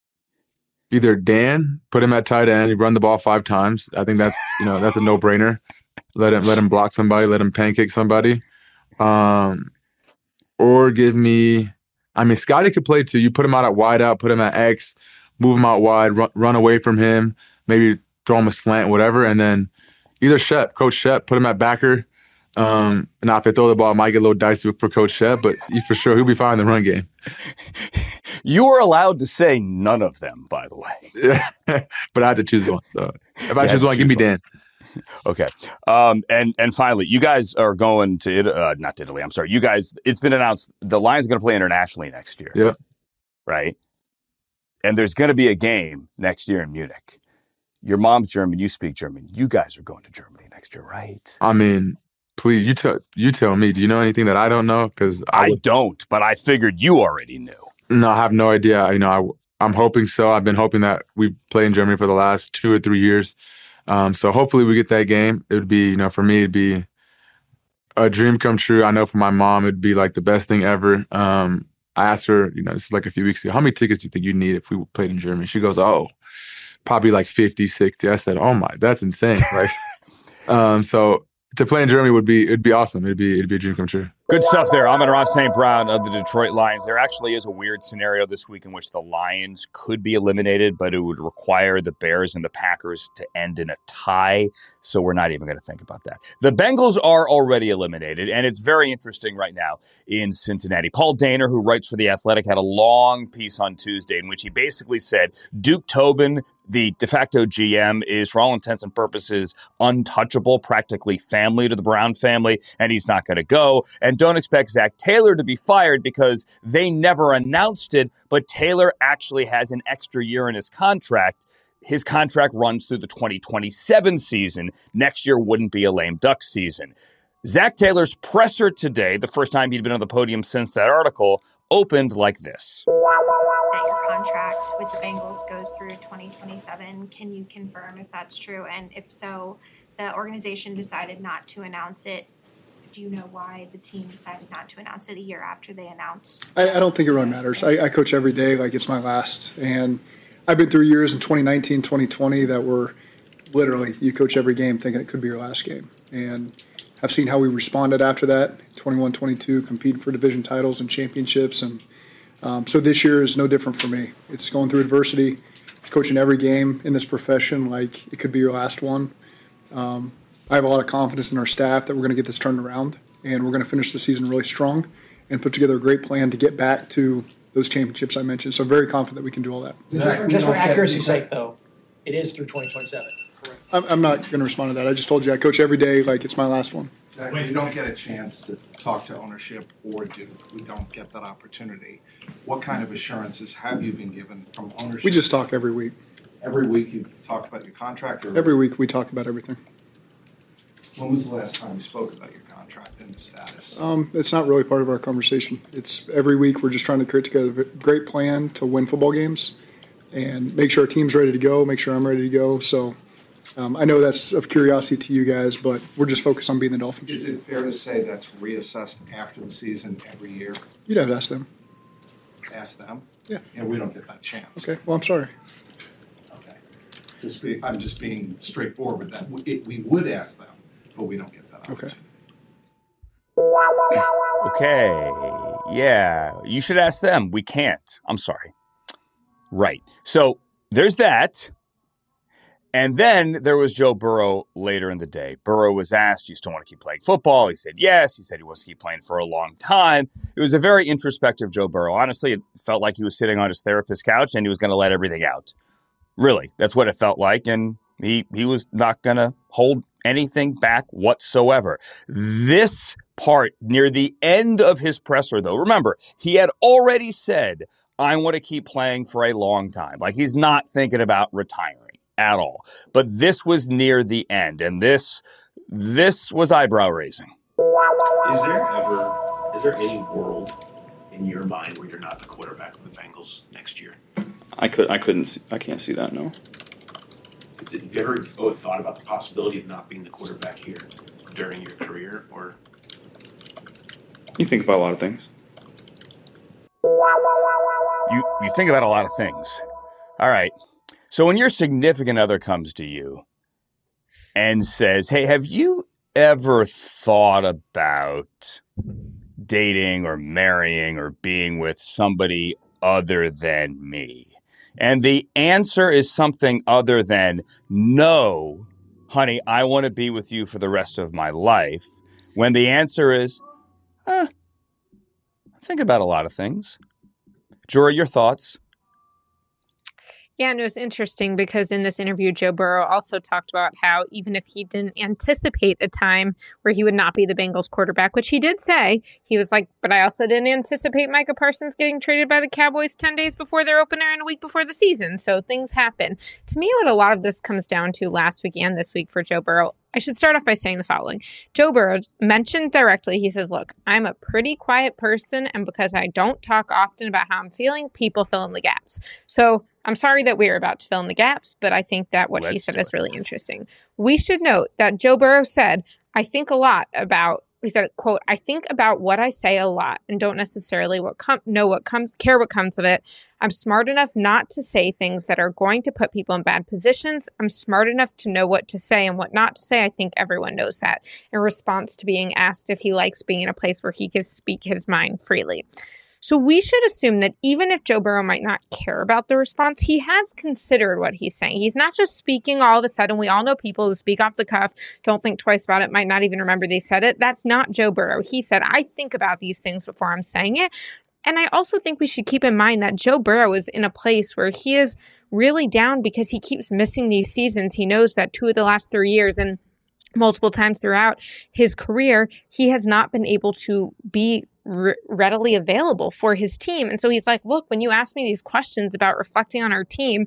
S4: either Dan, put him at tight end, he run the ball five times. I think that's you know that's a no brainer. Let him let him block somebody, let him pancake somebody. Um, or give me. I mean, Scotty could play too. You put him out at wide out, put him at X, move him out wide, run, run away from him, maybe throw him a slant, whatever, and then either Shep, Coach Shep, put him at backer. Um, now, if they throw the ball, it might get a little dicey for Coach Shep, but he, for sure he'll be fine in the run game.
S1: You were allowed to say none of them, by the way.
S4: But I had to choose one. So if I
S1: You had
S4: choose
S1: to
S4: one, give me
S1: choose one.
S4: Dan.
S1: Okay. Um, and, and finally, you guys are going to, It- uh, not to Italy, I'm sorry. You guys, it's been announced the Lions are going to play internationally next year.
S4: Yeah.
S1: Right? And there's going to be a game next year in Munich. Your mom's German, you speak German. You guys are going to Germany next year, right?
S4: I mean, please, you tell you tell me. Do you know anything that I don't know? Because I,
S1: I
S4: would,
S1: don't, but I figured you already knew.
S4: no, I have no idea. You know, I, I'm hoping so. I've been hoping that we play in Germany for the last two or three years. Um, so hopefully we get that game. It would be, you know, for me, it'd be a dream come true. I know for my mom, it'd be like the best thing ever. Um, I asked her, you know, this is like a few weeks ago, how many tickets do you think you need if we played in Germany? She goes, oh, probably like fifty, sixty. I said, oh my, that's insane. Like, um, so to play in Germany would be, it'd be awesome. It'd be, it'd be a dream come true.
S1: Good stuff there. Amon-Ra Saint Brown of the Detroit Lions. There actually is a weird scenario this week in which the Lions could be eliminated, but it would require the Bears and the Packers to end in a tie. So we're not even going to think about that. The Bengals are already eliminated, and it's very interesting right now in Cincinnati. Paul Dehner, who writes for The Athletic, had a long piece on Tuesday in which he basically said Duke Tobin, the de facto G M, is for all intents and purposes untouchable, practically family to the Brown family, and he's not going to go. And don't expect Zach Taylor to be fired because they never announced it, but Taylor actually has an extra year in his contract. His contract runs through the twenty twenty-seven season. Next year wouldn't be a lame duck season. Zach Taylor's presser today, the first time he'd been on the podium since that article, opened like this.
S5: That your contract with the Bengals goes through twenty twenty-seven. Can you confirm if that's true? And if so, the organization decided not to announce it. Do you know why the team decided not to announce it a year after they announced?
S6: I, I don't think it really matters. I, I coach every day like it's my last. And I've been through years in twenty nineteen, twenty twenty that were literally you coach every game thinking it could be your last game. And I've seen how we responded after that, twenty-one twenty-two, competing for division titles and championships. And um, so this year is no different for me. It's going through adversity, coaching every game in this profession like it could be your last one. Um, I have a lot of confidence in our staff that we're going to get this turned around, and we're going to finish the season really strong and put together a great plan to get back to those championships I mentioned. So I'm very confident that we can do all that.
S7: Just for, just for accuracy's sake, though, it is through twenty twenty-seven.
S6: I'm, I'm not going to respond to that. I just told you I coach every day like it's my last one.
S8: We don't get a chance to talk to ownership or Duke. We don't get that opportunity. What kind of assurances have you been given from ownership?
S6: We just talk every week.
S8: Every week you talk about your contract? Or
S6: every week we talk about everything.
S8: When was the last time you spoke about your contract and the status?
S6: Um, it's not really part of our conversation. It's every week we're just trying to create together a great plan to win football games and make sure our team's ready to go, make sure I'm ready to go. So um, I know that's of curiosity to you guys, but we're just focused on being the Dolphins.
S8: Is it fair to say that's reassessed after the season every year?
S6: You'd have to ask them.
S8: Ask them?
S6: Yeah.
S8: And we don't get that chance.
S6: Okay, well, I'm sorry.
S8: Okay. Just be, I'm just being straightforward with that. We, we would ask them, but we don't get that opportunity.
S1: Okay. Okay. Yeah. You should ask them. We can't. I'm sorry. Right. So there's that. And then there was Joe Burrow later in the day. Burrow was asked, do you still want to keep playing football? He said yes. He said he wants to keep playing for a long time. It was a very introspective Joe Burrow. Honestly, it felt like he was sitting on his therapist's couch and he was going to let everything out. Really, that's what it felt like. And he, he was not going to hold anything back whatsoever. This part near the end of his presser, though, remember, he had already said, I want to keep playing for a long time. Like he's not thinking about retiring at all. But this was near the end, and this this was eyebrow raising.
S9: Is there ever is there any world in your mind where you're not the quarterback of the Bengals next year?
S10: I could I couldn't see, I can't see that, no.
S9: Have you ever oh, thought about the possibility of not being the quarterback here during your career, or
S10: you think about a lot of things?
S1: You you think about a lot of things. All right. So when your significant other comes to you and says, hey, have you ever thought about dating or marrying or being with somebody other than me? And the answer is something other than, no, honey, I want to be with you for the rest of my life. When the answer is, eh, I think about a lot of things. Jory, your thoughts?
S2: Yeah, and it was interesting because in this interview, Joe Burrow also talked about how even if he didn't anticipate a time where he would not be the Bengals quarterback, which he did say, he was like, but I also didn't anticipate Micah Parsons getting traded by the Cowboys ten days before their opener and a week before the season. So things happen. To me, what a lot of this comes down to last week and this week for Joe Burrow, I should start off by saying the following. Joe Burrow mentioned directly, he says, look, I'm a pretty quiet person, and because I don't talk often about how I'm feeling, people fill in the gaps. So I'm sorry that we're about to fill in the gaps, but I think that what
S1: Let's
S2: he said
S1: do
S2: is
S1: it.
S2: really interesting. We should note that Joe Burrow said, I think a lot about, he said, quote, I think about what I say a lot and don't necessarily what com- know what comes, care what comes of it. I'm smart enough not to say things that are going to put people in bad positions. I'm smart enough to know what to say and what not to say. I think everyone knows that, in response to being asked if he likes being in a place where he can speak his mind freely. So we should assume that even if Joe Burrow might not care about the response, he has considered what he's saying. He's not just speaking all of a sudden. We all know people who speak off the cuff, don't think twice about it, might not even remember they said it. That's not Joe Burrow. He said, I think about these things before I'm saying it. And I also think we should keep in mind that Joe Burrow is in a place where he is really down because he keeps missing these seasons. He knows that two of the last three years and multiple times throughout his career, he has not been able to be re- readily available for his team. And so he's like, look, when you ask me these questions about reflecting on our team,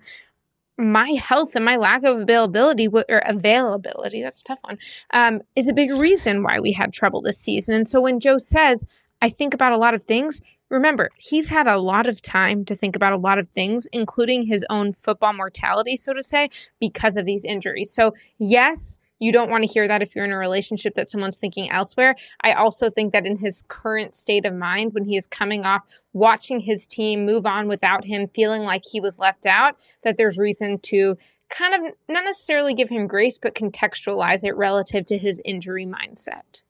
S2: my health and my lack of availability or availability, that's a tough one, um, is a big reason why we had trouble this season. And so when Joe says, I think about a lot of things, remember, he's had a lot of time to think about a lot of things, including his own football mortality, so to say, because of these injuries. So yes, you don't want to hear that if you're in a relationship that someone's thinking elsewhere. I also think that in his current state of mind, when he is coming off watching his team move on without him, feeling like he was left out, that there's reason to kind of not necessarily give him grace, but contextualize it relative to his injury mindset.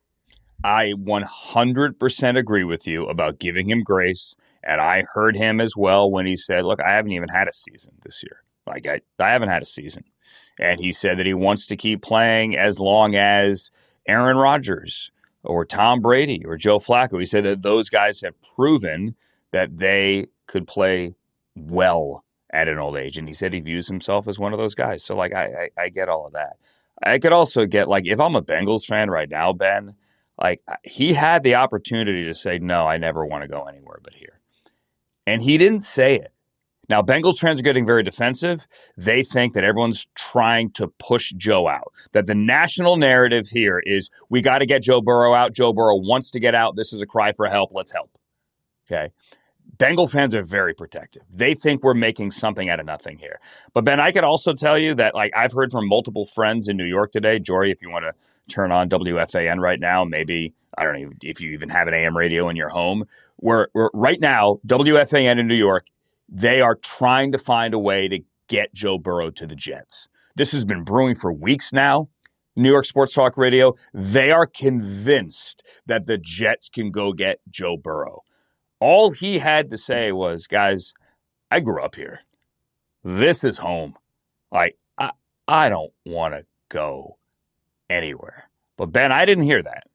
S1: I one hundred percent agree with you about giving him grace. And I heard him as well when he said, look, I haven't even had a season this year. Like I, I haven't had a season. And he said that he wants to keep playing as long as Aaron Rodgers or Tom Brady or Joe Flacco. He said that those guys have proven that they could play well at an old age. And he said he views himself as one of those guys. So, like, I, I, I get all of that. I could also get, like, if I'm a Bengals fan right now, Ben, like, he had the opportunity to say, no, I never want to go anywhere but here. And he didn't say it. Now, Bengals fans are getting very defensive. They think that everyone's trying to push Joe out, that the national narrative here is we got to get Joe Burrow out. Joe Burrow wants to get out. This is a cry for help. Let's help. Okay. Bengal fans are very protective. They think we're making something out of nothing here. But, Ben, I could also tell you that, like, I've heard from multiple friends in New York today. Jory, if you want to turn on W F A N right now, maybe, I don't know if you even have an A M radio in your home, where, where right now, W F A N in New York, they are trying to find a way to get Joe Burrow to the Jets. This has been brewing for weeks now. New York Sports Talk Radio, they are convinced that the Jets can go get Joe Burrow. All he had to say was, guys, I grew up here. This is home. Like, I, I don't want to go anywhere. But, Ben, I didn't hear that.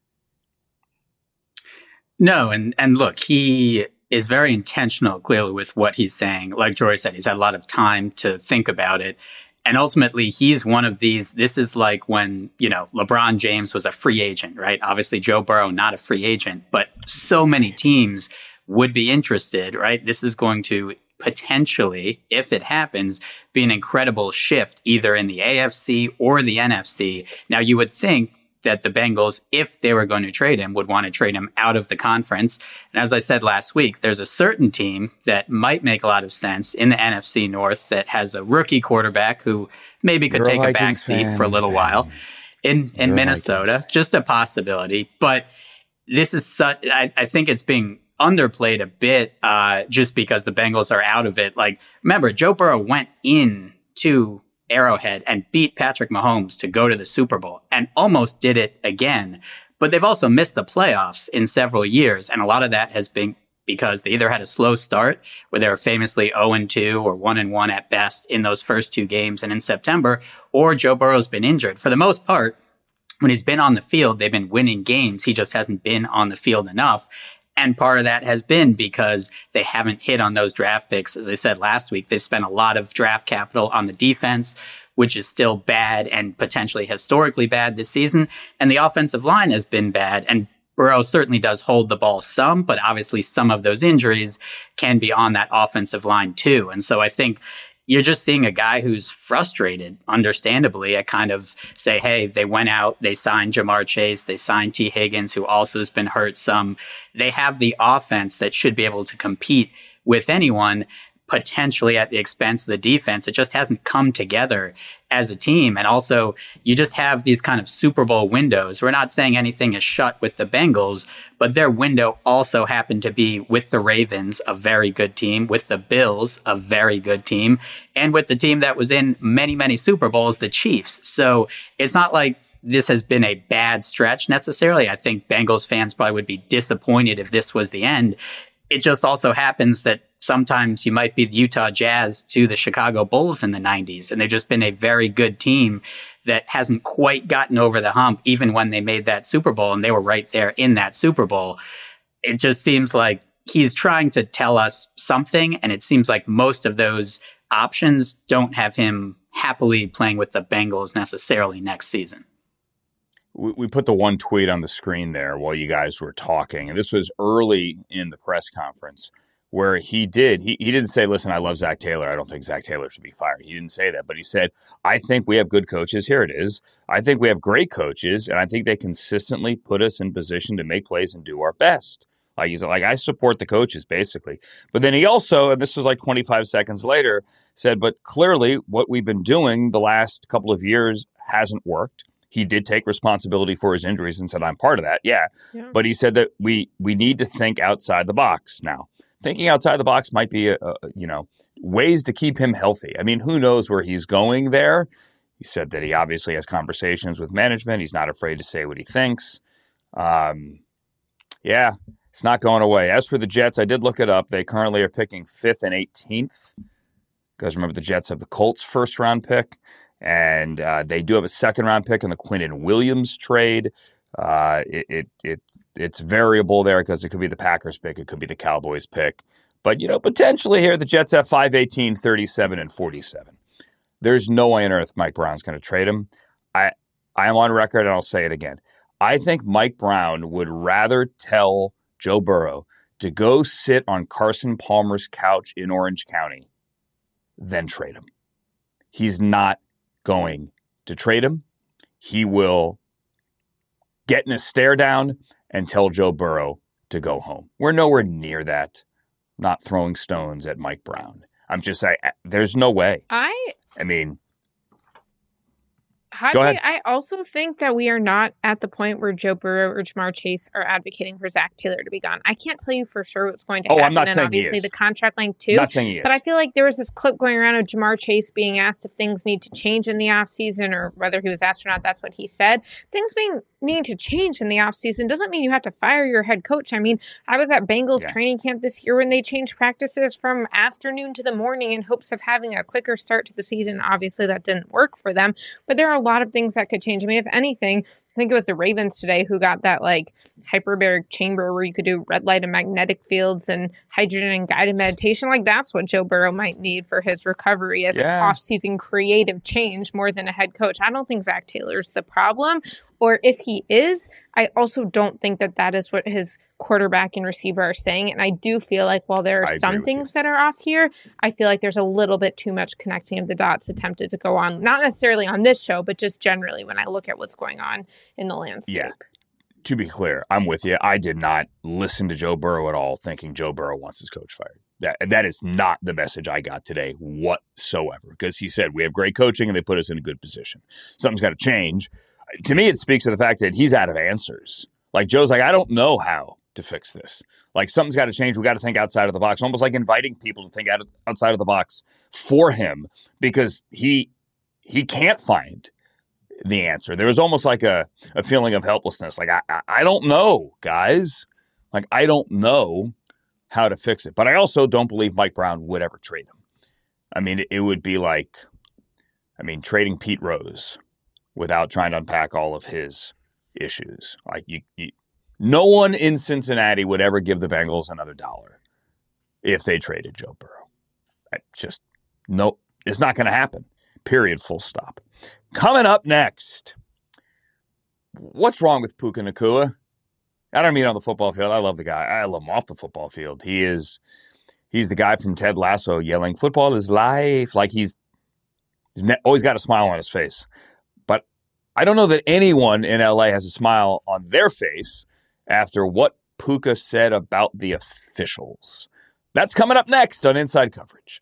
S3: No, and, and look, he is very intentional, clearly, with what he's saying. Like Jory said, he's had a lot of time to think about it. And ultimately, he's one of these. This is like when, you know, LeBron James was a free agent, right? Obviously, Joe Burrow, not a free agent, but so many teams would be interested, right? This is going to potentially, if it happens, be an incredible shift either in the A F C or the N F C. Now, you would think that the Bengals, if they were going to trade him, would want to trade him out of the conference. And as I said last week, there's a certain team that might make a lot of sense in the N F C North that has a rookie quarterback who maybe could
S1: You're
S3: take
S1: a
S3: a back seat for a little while in, in Minnesota. Just a possibility. But this is such, I, I think it's being underplayed a bit uh, just because the Bengals are out of it. Like, remember, Joe Burrow went in to Arrowhead and beat Patrick Mahomes to go to the Super Bowl and almost did it again. But they've also missed the playoffs in several years. And a lot of that has been because they either had a slow start where they were famously oh and two or one and one at best in those first two games and in September, or Joe Burrow's been injured. For the most part, when he's been on the field, they've been winning games. He just hasn't been on the field enough. And part of that has been because they haven't hit on those draft picks. As I said last week, they've spent a lot of draft capital on the defense, which is still bad and potentially historically bad this season. And the offensive line has been bad. And Burrow certainly does hold the ball some, but obviously some of those injuries can be on that offensive line too. And so I think you're just seeing a guy who's frustrated, understandably, at kind of say, hey, they went out, they signed Jamar Chase, they signed T. Higgins, who also has been hurt some. They have the offense that should be able to compete with anyone, potentially at the expense of the defense. It just hasn't come together as a team. And also, you just have these kind of Super Bowl windows. We're not saying anything is shut with the Bengals, but their window also happened to be with the Ravens, a very good team, with the Bills, a very good team, and with the team that was in many, many Super Bowls, the Chiefs. So it's not like this has been a bad stretch necessarily. I think Bengals fans probably would be disappointed if this was the end. It just also happens that sometimes you might be the Utah Jazz to the Chicago Bulls in the nineties, and they've just been a very good team that hasn't quite gotten over the hump, even when they made that Super Bowl, and they were right there in that Super Bowl. It just seems like he's trying to tell us something, and it seems like most of those options don't have him happily playing with the Bengals necessarily next season.
S1: We put the one tweet on the screen there while you guys were talking, and this was early in the press conference where he did, he, he didn't say, listen, I love Zach Taylor. I don't think Zach Taylor should be fired. He didn't say that, but he said, I think we have good coaches. Here it is. I think we have great coaches, and I think they consistently put us in position to make plays and do our best. Like he's like, I support the coaches, basically. But then he also, and this was like twenty-five seconds later, said, but clearly what we've been doing the last couple of years hasn't worked. He did take responsibility for his injuries and said, I'm part of that. Yeah. yeah. But he said that we we need to think outside the box now. Thinking outside the box might be, a, a, you know, ways to keep him healthy. I mean, who knows where he's going there? He said that he obviously has conversations with management. He's not afraid to say what he thinks. Um, yeah, it's not going away. As for the Jets, I did look it up. They currently are picking fifth and eighteenth. Because remember, the Jets have the Colts first round pick. And uh, they do have a second-round pick in the Quinnen Williams trade. Uh, it, it, it It's variable there because it could be the Packers pick. It could be the Cowboys pick. But, you know, potentially here, the Jets have five, eighteen, thirty-seven, and forty-seven. There's no way on earth Mike Brown's going to trade him. I, I am on record, and I'll say it again. I think Mike Brown would rather tell Joe Burrow to go sit on Carson Palmer's couch in Orange County than trade him. He's not going to trade him. He will get in a stare down and tell Joe Burrow to go home. We're nowhere near that. Not throwing stones at Mike Brown. I'm just saying, there's no way.
S2: I
S1: I mean,
S2: Hot
S1: Go
S2: take,
S1: ahead.
S2: I also think that we are not at the point where Joe Burrow or Jamar Chase are advocating for Zach Taylor to be gone. I can't tell you for sure what's going to
S1: Oh,
S2: happen.
S1: I'm not
S2: and
S1: saying he
S2: obviously
S1: is.
S2: the contract length too.
S1: Not saying he is.
S2: But I feel like there was this clip going around of Jamar Chase being asked if things need to change in the offseason, or whether he was asked or not. That's what he said. Things being needing to change in the offseason doesn't mean you have to fire your head coach. I mean, I was at Bengals
S1: Yeah.
S2: training camp this year when they changed practices from afternoon to the morning in hopes of having a quicker start to the season. Obviously, that didn't work for them. But there are a lot of things that could change. I mean, if anything, I think it was the Ravens today who got that like hyperbaric chamber where you could do red light and magnetic fields and hydrogen and guided meditation. Like that's what Joe Burrow might need for his recovery as
S1: Yeah.
S2: an off-season creative change more than a head coach. I don't think Zach Taylor's the problem. Or if he is, I also don't think that that is what his quarterback and receiver are saying. And I do feel like while there
S1: I
S2: are
S1: agree
S2: some
S1: with
S2: things that are off here, I feel like there's a little bit too much connecting of the dots attempted to go on, not necessarily on this show, but just generally when I look at what's going on in the landscape.
S1: Yeah. To be clear, I'm with you. I did not listen to Joe Burrow at all thinking Joe Burrow wants his coach fired. That that is not the message I got today whatsoever, because he said we have great coaching and they put us in a good position. Something's got to change. To me, it speaks to the fact that he's out of answers. Like Joe's like, I don't know how to fix this. Like something's got to change. We got to think outside of the box, almost like inviting people to think out of, outside of the box for him, because he he can't find the answer. There was almost like a, a feeling of helplessness. Like, I, I, I don't know, guys. Like, I don't know how to fix it. But I also don't believe Mike Brown would ever trade him. I mean, it, it would be like, I mean, trading Pete Rose without trying to unpack all of his issues. Like, you, you no one in Cincinnati would ever give the Bengals another dollar if they traded Joe Burrow. I just, no, it's not going to happen. Period, full stop. Coming up next, what's wrong with Puka Nacua? I don't mean on the football field. I love the guy. I love him off the football field. He is, he's the guy from Ted Lasso yelling, "Football is life." Like he's, he's ne- always got a smile on his face. But I don't know that anyone in L A has a smile on their face after what Puka said about the officials. That's coming up next on Inside Coverage.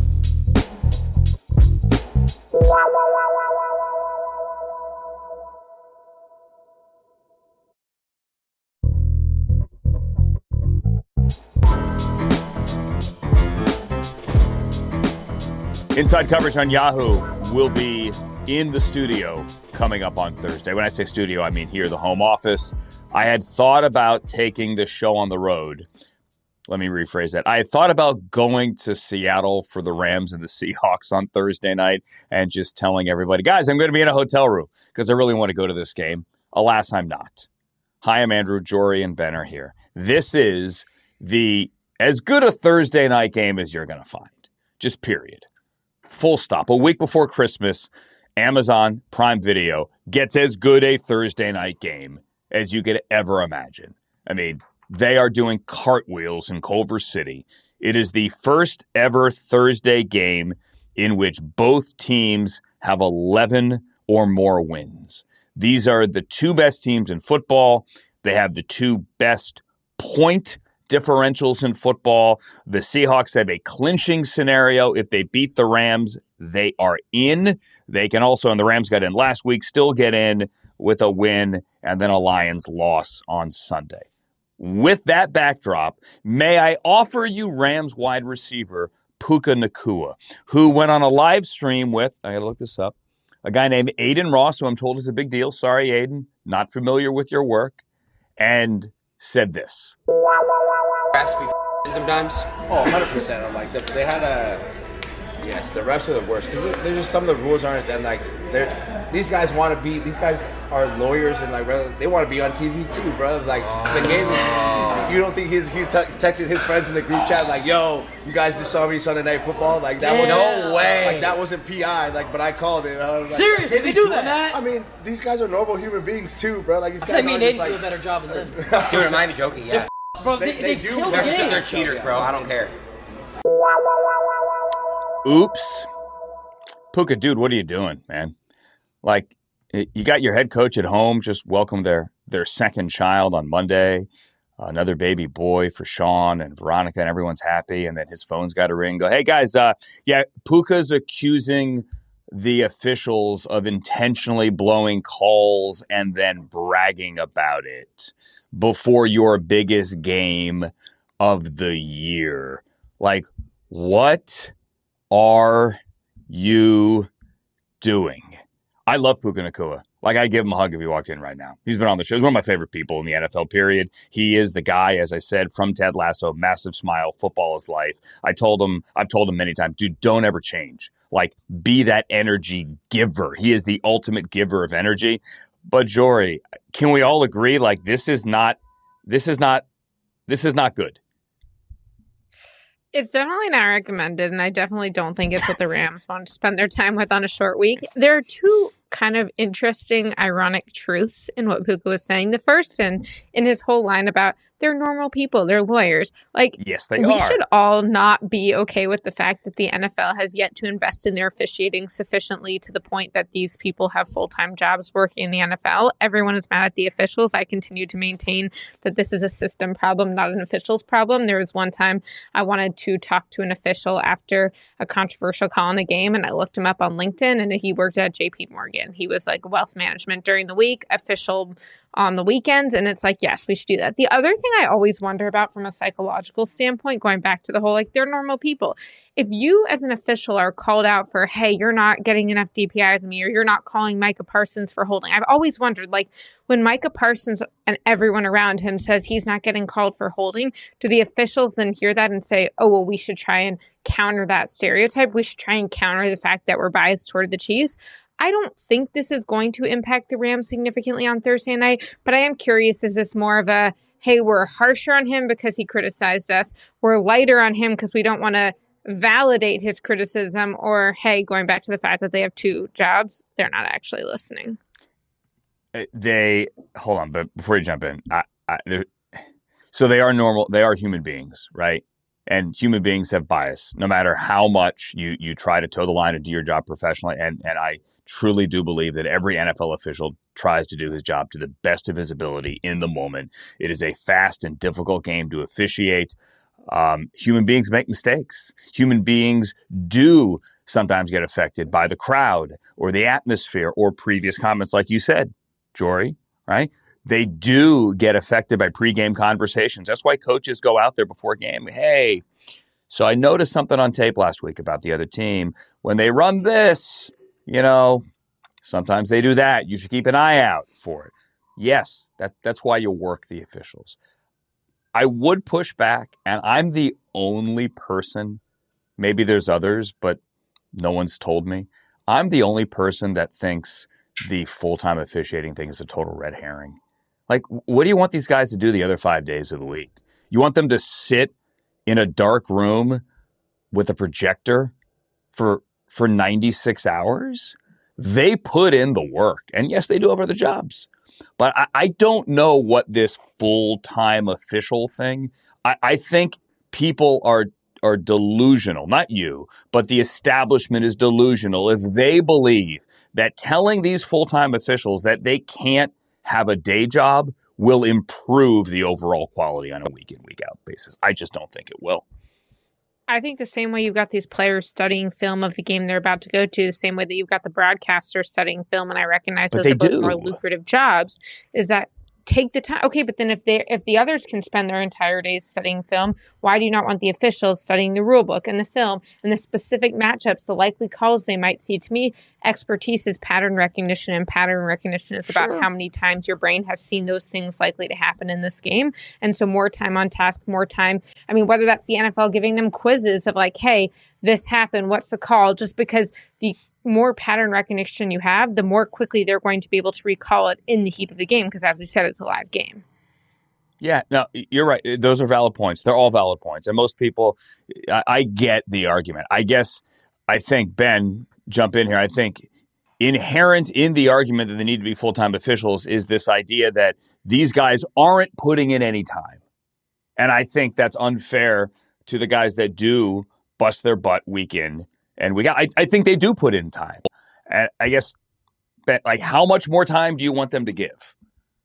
S1: Inside Coverage on Yahoo will be in the studio coming up on Thursday. When I say studio, I mean here, the home office. I had thought about taking the show on the road. Let me rephrase that. I had thought about going to Seattle for the Rams and the Seahawks on Thursday night and just telling everybody, guys, I'm going to be in a hotel room because I really want to go to this game. Alas, I'm not. Hi, I'm Andrew. Jory and Ben are here. This is the as good a Thursday night game as you're going to find. Just period. Full stop. A week before Christmas, Amazon Prime Video gets as good a Thursday night game as you could ever imagine. I mean, they are doing cartwheels in Culver City. It is the first ever Thursday game in which both teams have eleven or more wins. These are the two best teams in football. They have the two best point differentials in football. The Seahawks have a clinching scenario. If they beat the Rams, they are in. They can also, and the Rams got in last week, still get in with a win and then a Lions loss on Sunday. With that backdrop, may I offer you Rams wide receiver Puka Nacua, who went on a live stream with, I gotta look this up, a guy named Aiden Ross, who I'm told is a big deal. Sorry, Aiden, not familiar with your work, and said this.
S11: Raspy sometimes.
S12: Oh, one hundred percent. I'm like, they had a
S11: Yes, the refs are the worst because there's just some of the rules aren't then like they're these guys want to be these guys are lawyers and like bro, they want to be on T V too, bro. Like the game is you don't think he's he's t- texting his friends in the group chat like, yo, you guys just saw me Sunday Night Football, like that was
S12: no way,
S11: like that wasn't P I, like but I called it. I was like,
S12: seriously, they do that?
S11: I mean, these guys are normal human beings too, bro. Like these guys.
S12: I mean,
S11: they
S12: do like, a better job than them.
S13: Dude, am I even joking? Yeah,
S12: bro, they,
S11: they,
S12: they,
S11: they do.
S12: kill the
S13: They're,
S12: game.
S13: they're cheaters, bro. I don't care.
S1: Oops. Puka, dude, what are you doing, man? Like, you got your head coach at home, just welcomed their, their second child on Monday, another baby boy for Sean and Veronica, and everyone's happy, and then his phone's got a ring. Go, hey, guys, uh, yeah, Puka's accusing the officials of intentionally blowing calls and then bragging about it before your biggest game of the year. Like, what are you doing? I love Puka Nacua. Like, I'd give him a hug if he walked in right now. He's been on the show. He's one of my favorite people in the N F L, period. He is the guy, as I said, from Ted Lasso, massive smile, football is life. I told him, I've told him many times, dude, don't ever change. Like, be that energy giver. He is the ultimate giver of energy. But Jory, can we all agree, like, this is not, this is not, this is not good?
S2: It's definitely not recommended, and I definitely don't think it's what the Rams want to spend their time with on a short week. There are two kind of interesting, ironic truths in what Puka was saying. The first in, in his whole line about they're normal people, they're lawyers. Like,
S1: yes, they
S2: we
S1: are.
S2: should all not be okay with the fact that the N F L has yet to invest in their officiating sufficiently to the point that these people have full-time jobs working in the N F L. Everyone is mad at the officials. I continue to maintain that this is a system problem, not an officials problem. There was one time I wanted to talk to an official after a controversial call in a game, and I looked him up on LinkedIn, and he worked at J P Morgan. He was like wealth management during the week, official on the weekends. And it's like, yes, we should do that. The other thing I always wonder about from a psychological standpoint, going back to the whole, like, they're normal people. If you as an official are called out for, hey, you're not getting enough D P Is on me, or you're not calling Micah Parsons for holding. I've always wondered, like, when Micah Parsons and everyone around him says he's not getting called for holding, do the officials then hear that and say, oh, well, we should try and counter that stereotype. We should try and counter the fact that we're biased toward the Chiefs. I don't think this is going to impact the Rams significantly on Thursday night, but I am curious, is this more of a, hey, we're harsher on him because he criticized us, we're lighter on him because we don't want to validate his criticism, or, hey, going back to the fact that they have two jobs, they're not actually listening?
S1: They, hold on, but before you jump in, I, I, so they are normal, they are human beings, right? And human beings have bias, no matter how much you you try to toe the line and do your job professionally. And and I truly do believe that every N F L official tries to do his job to the best of his ability in the moment. It is a fast and difficult game to officiate. Um, human beings make mistakes. Human beings do sometimes get affected by the crowd or the atmosphere or previous comments, like you said, Jory, right? They do get affected by pregame conversations. That's why coaches go out there before game. Hey, so I noticed something on tape last week about the other team. When they run this, you know, sometimes they do that. You should keep an eye out for it. Yes, that, that's why you work the officials. I would push back, and I'm the only person, maybe there's others, but no one's told me. I'm the only person that thinks the full-time officiating thing is a total red herring. Like, what do you want these guys to do the other five days of the week? You want them to sit in a dark room with a projector for for ninety-six hours? They put in the work. And yes, they do have other jobs. But I, I don't know what this full-time official thing, I, I think people are are delusional. Not you, but the establishment is delusional if they believe that telling these full-time officials that they can't have a day job will improve the overall quality on a week in, week out basis. I just don't think it will.
S2: I think the same way you've got these players studying film of the game they're about to go to, the same way that you've got the broadcaster studying film, and I recognize
S1: But
S2: those
S1: they
S2: are both
S1: do.
S2: more lucrative jobs, is that take the time. Okay, but then if they if the others can spend their entire days studying film, why do you not want the officials studying the rule book and the film and the specific matchups, the likely calls they might see? To me, expertise is pattern recognition, and pattern recognition is about
S1: Sure.
S2: how many times your brain has seen those things likely to happen in this game. And so more time on task, more time. I mean, whether that's the N F L giving them quizzes of like, hey, this happened, what's the call? Just because the more pattern recognition you have, the more quickly they're going to be able to recall it in the heat of the game. Because as we said, it's a live game.
S1: Yeah, no, you're right. Those are valid points. They're all valid points. And most people, I, I get the argument. I guess, I think, Ben, jump in here. I think inherent in the argument that they need to be full-time officials is this idea that these guys aren't putting in any time. And I think that's unfair to the guys that do bust their butt week in and we got. I, I think they do put in time. And I guess, like, how much more time do you want them to give?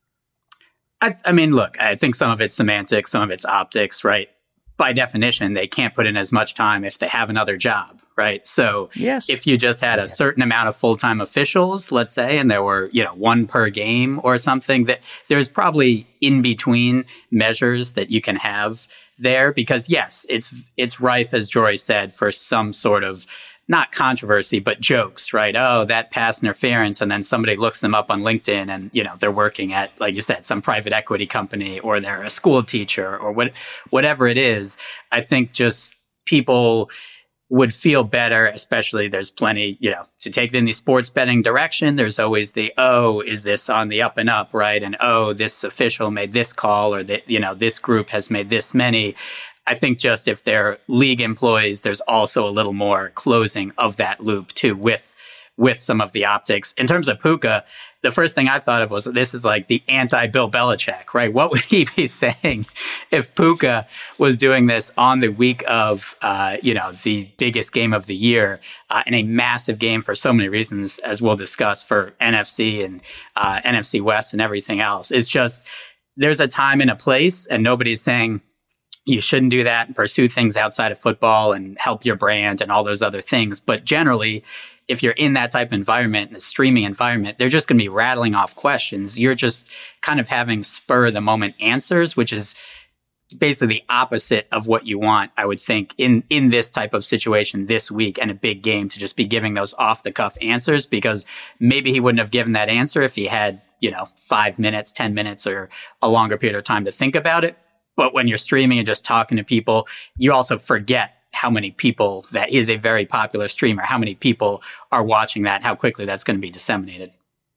S3: I, I mean, look, I think some of it's semantics, some of it's optics, right? By definition, they can't put in as much time if they have another job, right? So
S1: yes.
S3: if you just had a certain amount of full-time officials, let's say, and there were, you know, one per game or something, that there's probably in between measures that you can have there, because yes, it's it's rife, as Jory said, for some sort of not controversy, but jokes, right? Oh, that pass interference. And then somebody looks them up on LinkedIn and, you know, they're working at, like you said, some private equity company, or they're a school teacher, or what, whatever it is. I think just people would feel better, especially there's plenty, you know, to take it in the sports betting direction. There's always the, oh, is this on the up and up, right? And, oh, this official made this call, or that, you know, this group has made this many. I think just if they're league employees, there's also a little more closing of that loop too, with with some of the optics. In terms of Puka, the first thing I thought of was, this is like the anti-Bill Belichick, right? What would he be saying if Puka was doing this on the week of, uh, you know, the biggest game of the year, uh, in a massive game for so many reasons, as we'll discuss, for N F C and uh, N F C West and everything else. It's just, there's a time and a place, and nobody's saying you shouldn't do that and pursue things outside of football and help your brand and all those other things. But generally, if you're in that type of environment, in a streaming environment, they're just going to be rattling off questions. You're just kind of having spur of the moment answers, which is basically the opposite of what you want, I would think, in, in this type of situation this week and a big game, to just be giving those off the cuff answers, because maybe he wouldn't have given that answer if he had, you know, five minutes, ten minutes, or a longer period of time to think about it. But when you're streaming and just talking to people, you also forget how many people, that is a very popular streamer, how many people are watching that, how quickly that's going to be disseminated.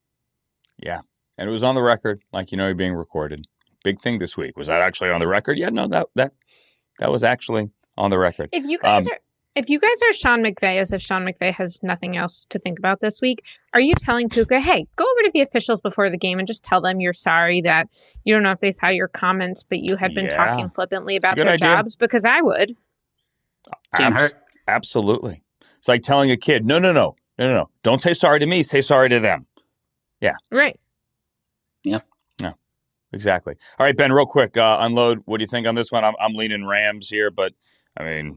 S1: Yeah. And it was on the record, like, you know, you're being recorded. Big thing this week. Was that actually on the record? Yeah, no, that that that was actually on the record.
S2: If you guys
S1: Um,
S2: are if you guys are Sean McVay, as if Sean McVay has nothing else to think about this week, are you telling Puka, hey, go over to the officials before the game and just tell them you're sorry that you don't know if they saw your comments, but you had been
S1: Yeah.
S2: talking flippantly about
S1: good
S2: their
S1: idea.
S2: jobs? Because I would.
S3: Can't
S1: abs-
S3: hurt.
S1: Absolutely. It's like telling a kid, no, no, no, no, no, no. Don't say sorry to me. Say sorry to them. Yeah.
S2: Right.
S3: Yeah.
S1: No, exactly. All right, Ben, real quick, uh, unload. What do you think on this one? I'm, I'm leaning Rams here, but I mean,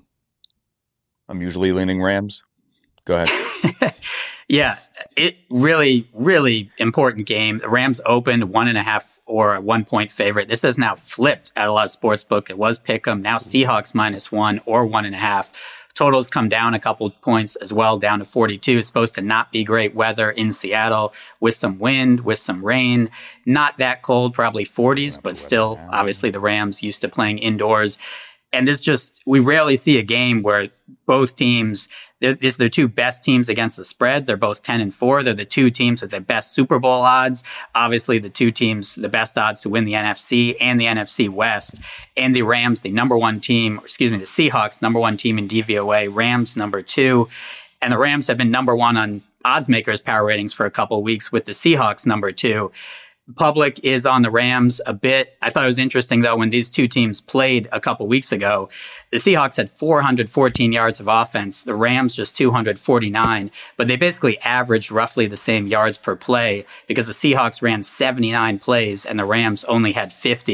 S1: I'm usually leaning Rams. Go ahead.
S3: Yeah, it really, really important game. The Rams opened one and a half or a one point favorite. This has now flipped at a lot of sportsbook. It was pick'em. Now Seahawks minus one or one and a half. Totals come down a couple points as well, down to forty-two. It's supposed to not be great weather in Seattle, with some wind, with some rain. Not that cold, probably forties, but still, obviously the Rams used to playing indoors. And it's just, we rarely see a game where both teams, it's their two best teams against the spread. They're both ten and four. They're the two teams with the best Super Bowl odds. Obviously, the two teams, the best odds to win the N F C and the N F C West. And the Rams, the number one team, or excuse me, the Seahawks, number one team in D V O A. Rams, number two. And the Rams have been number one on odds makers power ratings for a couple of weeks, with the Seahawks number two. Public is on the Rams a bit. I thought it was interesting, though, when these two teams played a couple weeks ago, the Seahawks had four hundred fourteen yards of offense, the Rams just two hundred forty-nine, but they basically averaged roughly the same yards per play, because the Seahawks ran seventy-nine plays and the Rams only had fifty.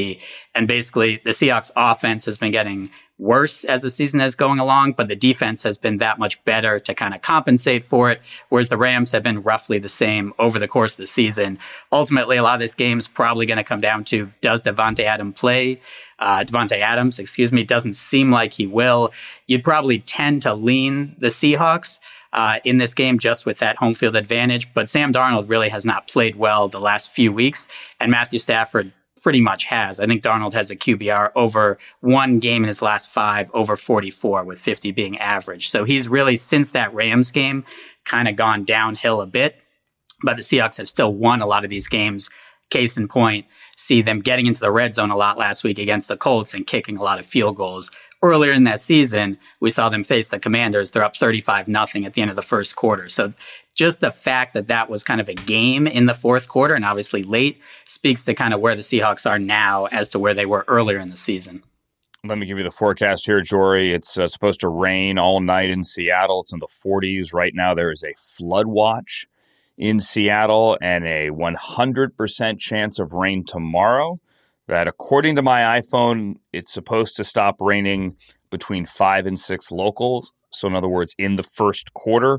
S3: And basically, the Seahawks offense has been getting worse as the season is going along, but the defense has been that much better to kind of compensate for it, whereas the Rams have been roughly the same over the course of the season. Ultimately, a lot of this game is probably going to come down to, does Davante Adams play? Uh, Davante Adams, excuse me, doesn't seem like he will. You'd probably tend to lean the Seahawks uh, in this game just with that home field advantage, but Sam Darnold really has not played well the last few weeks, and Matthew Stafford pretty much has. I think Darnold has a Q B R over one game in his last five, over forty-four, with fifty being average. So he's really, since that Rams game, kind of gone downhill a bit. But the Seahawks have still won a lot of these games. Case in point, see them getting into the red zone a lot last week against the Colts and kicking a lot of field goals. Earlier in that season, we saw them face the Commanders. They're up thirty-five nothing at the end of the first quarter. So just the fact that that was kind of a game in the fourth quarter and obviously late speaks to kind of where the Seahawks are now as to where they were earlier in the season.
S1: Let me give you the forecast here, Jory. It's uh, supposed to rain all night in Seattle. It's in the forties. Right now, there is a flood watch in Seattle and a one hundred percent chance of rain tomorrow. That, according to my iPhone, it's supposed to stop raining between five and six local. So, in other words, in the first quarter.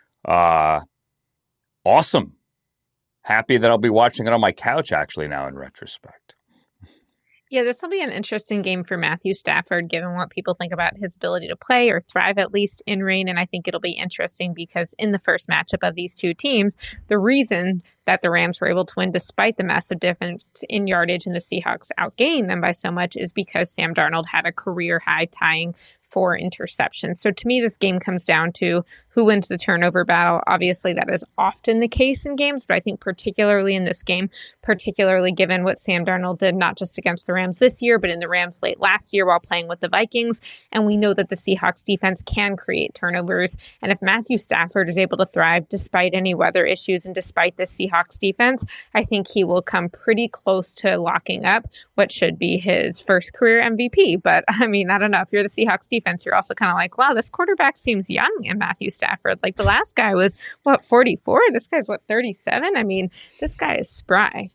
S1: Uh, awesome. Happy that I'll be watching it on my couch, actually, now in retrospect.
S2: Yeah, this will be an interesting game for Matthew Stafford, given what people think about his ability to play or thrive, at least in rain. And I think it'll be interesting because in the first matchup of these two teams, the reason that the Rams were able to win despite the massive difference in yardage and the Seahawks outgained them by so much is because Sam Darnold had a career high tying four interceptions. So to me, this game comes down to who wins the turnover battle. Obviously, that is often the case in games, but I think particularly in this game, particularly given what Sam Darnold did, not just against the Rams this year, but in the Rams late last year while playing with the Vikings. And we know that the Seahawks defense can create turnovers. And if Matthew Stafford is able to thrive despite any weather issues and despite the Seahawks defense, I think he will come pretty close to locking up what should be his first career M V P. But I mean, I don't know. If you're the Seahawks defense, you're also kind of like, wow, this quarterback seems young in Matthew Stafford. Like the last guy was, what, forty-four? This guy's, what, thirty-seven? I mean, this guy is spry.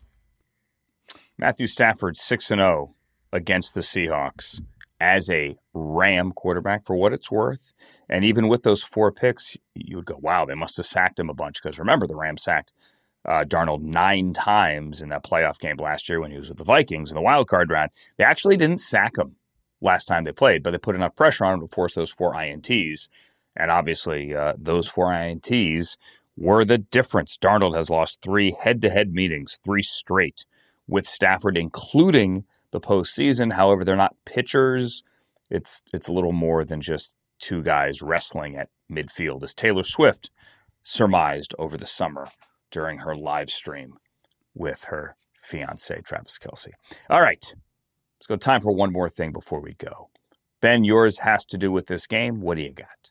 S1: Matthew Stafford, six and oh against the Seahawks as a Ram quarterback, for what it's worth. And even with those four picks, you would go, wow, they must have sacked him a bunch. Because remember, the Rams sacked uh, Darnold nine times in that playoff game last year when he was with the Vikings in the wild card round. They actually didn't sack him last time they played, but they put enough pressure on him to force those four I N Ts. And obviously, uh, those four I N Ts were the difference. Darnold has lost three head-to-head meetings, three straight, with Stafford, including the postseason. However, they're not pitchers. It's it's a little more than just two guys wrestling at midfield, as Taylor Swift surmised over the summer during her live stream with her fiancé, Travis Kelce. All right. Let's go. Time for one more thing before we go. Ben, yours has to do with this game. What do you got?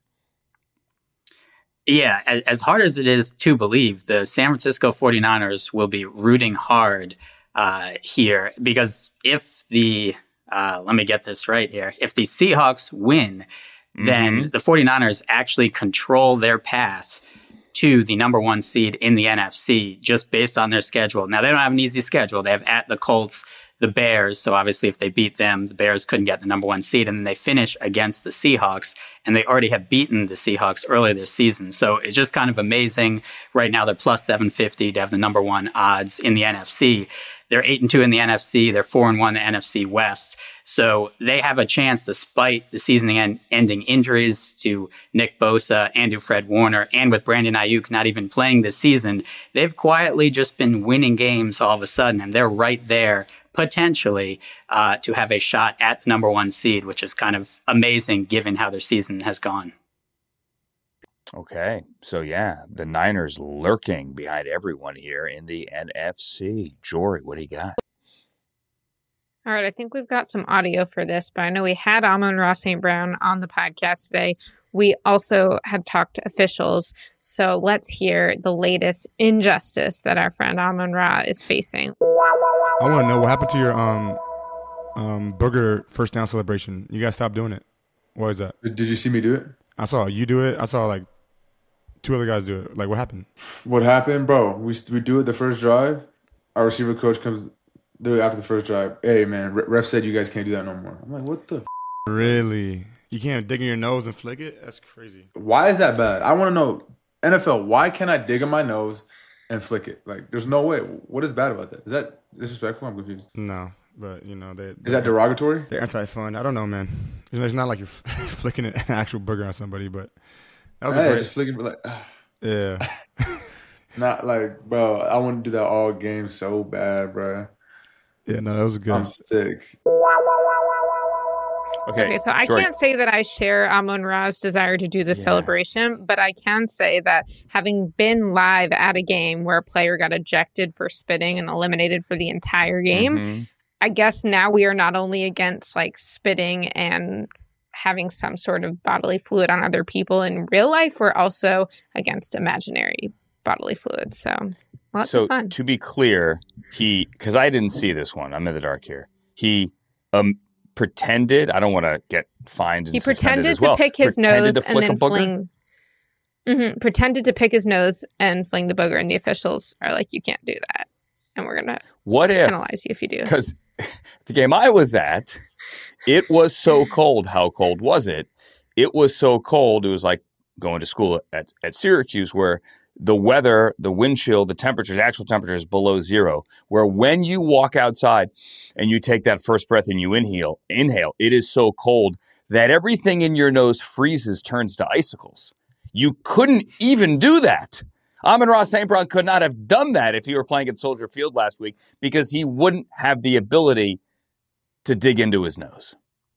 S3: Yeah, as, as hard as it is to believe, the San Francisco forty-niners will be rooting hard uh, here because if the, uh, let me get this right here, if the Seahawks win, mm-hmm. then the forty-niners actually control their path to the number one seed in the N F C just based on their schedule. Now, they don't have an easy schedule. They have at the Colts, the Bears. So obviously if they beat them, the Bears couldn't get the number one seed, and then they finish against the Seahawks, and they already have beaten the Seahawks earlier this season. So it's just kind of amazing. Right now they're plus seven fifty to have the number one odds in the N F C. They're eight and two in the N F C. They're four and one in the N F C West. So they have a chance, despite the season-ending injuries to Nick Bosa and to Fred Warner, and with Brandon Ayuk not even playing this season, they've quietly just been winning games all of a sudden, and they're right there potentially uh, to have a shot at the number one seed, which is kind of amazing given how their season has gone.
S1: Okay, so yeah, the Niners lurking behind everyone here in the N F C. Jory, what do you got?
S2: All right, I think we've got some audio for this, but I know we had Amon-Ra Saint Brown on the podcast today. We also had talked to officials, so let's hear the latest injustice that our friend Amon-Ra is facing.
S14: I want to know what happened to your um um Booger first down celebration. You guys stopped doing it. What is that?
S4: Did you see me do it?
S14: I saw you do it. I saw like two other guys do it. Like, what happened?
S4: What happened, bro? We we do it the first drive. Our receiver coach comes dude, after the first drive, hey, man, ref said you guys can't do that no more. I'm like, what the f-?
S14: Really? You can't dig in your nose and flick it? That's crazy.
S4: Why is that bad? I want to know, N F L, why can't I dig in my nose and flick it? Like, there's no way. What is bad about that? Is that disrespectful? I'm confused.
S14: No, but, you know, they...
S4: Is that derogatory?
S14: They're anti-fun. I don't know, man. It's not like you're flicking an actual booger on somebody, but... That was
S4: hey,
S14: a great...
S4: just flicking, like...
S14: Yeah.
S4: Not like, bro, I want to do that all game so bad, bro.
S14: Yeah, no, that was good.
S4: I'm sick.
S1: Okay,
S2: okay, so I
S1: Jordan.
S2: can't say that I share Amon-Ra's desire to do the yeah. celebration, but I can say that having been live at a game where a player got ejected for spitting and eliminated for the entire game, mm-hmm. I guess now we are not only against like spitting and having some sort of bodily fluid on other people in real life, we're also against imaginary bodily fluids. So lots
S1: so
S2: of fun.
S1: To be clear, he, because I didn't see this one, I'm in the dark here. He um pretended, I don't want to get fined and
S2: he pretended
S1: as well.
S2: to pick his
S1: pretended
S2: nose and then fling mm-hmm, pretended to pick his nose and fling the booger, and the officials are like, you can't do that, and we're gonna
S1: what if
S2: penalize you if you do.
S1: Because the game I was at, it was so cold. How cold was it? It was so cold, it was like going to school at, at Syracuse, where the weather, the wind chill, the temperature, the actual temperature is below zero, where when you walk outside and you take that first breath and you inhale, inhale, it is so cold that everything in your nose freezes, turns to icicles. You couldn't even do that. Amon-Ra Saint Brown could not have done that if he were playing at Soldier Field last week, because he wouldn't have the ability to dig into his nose.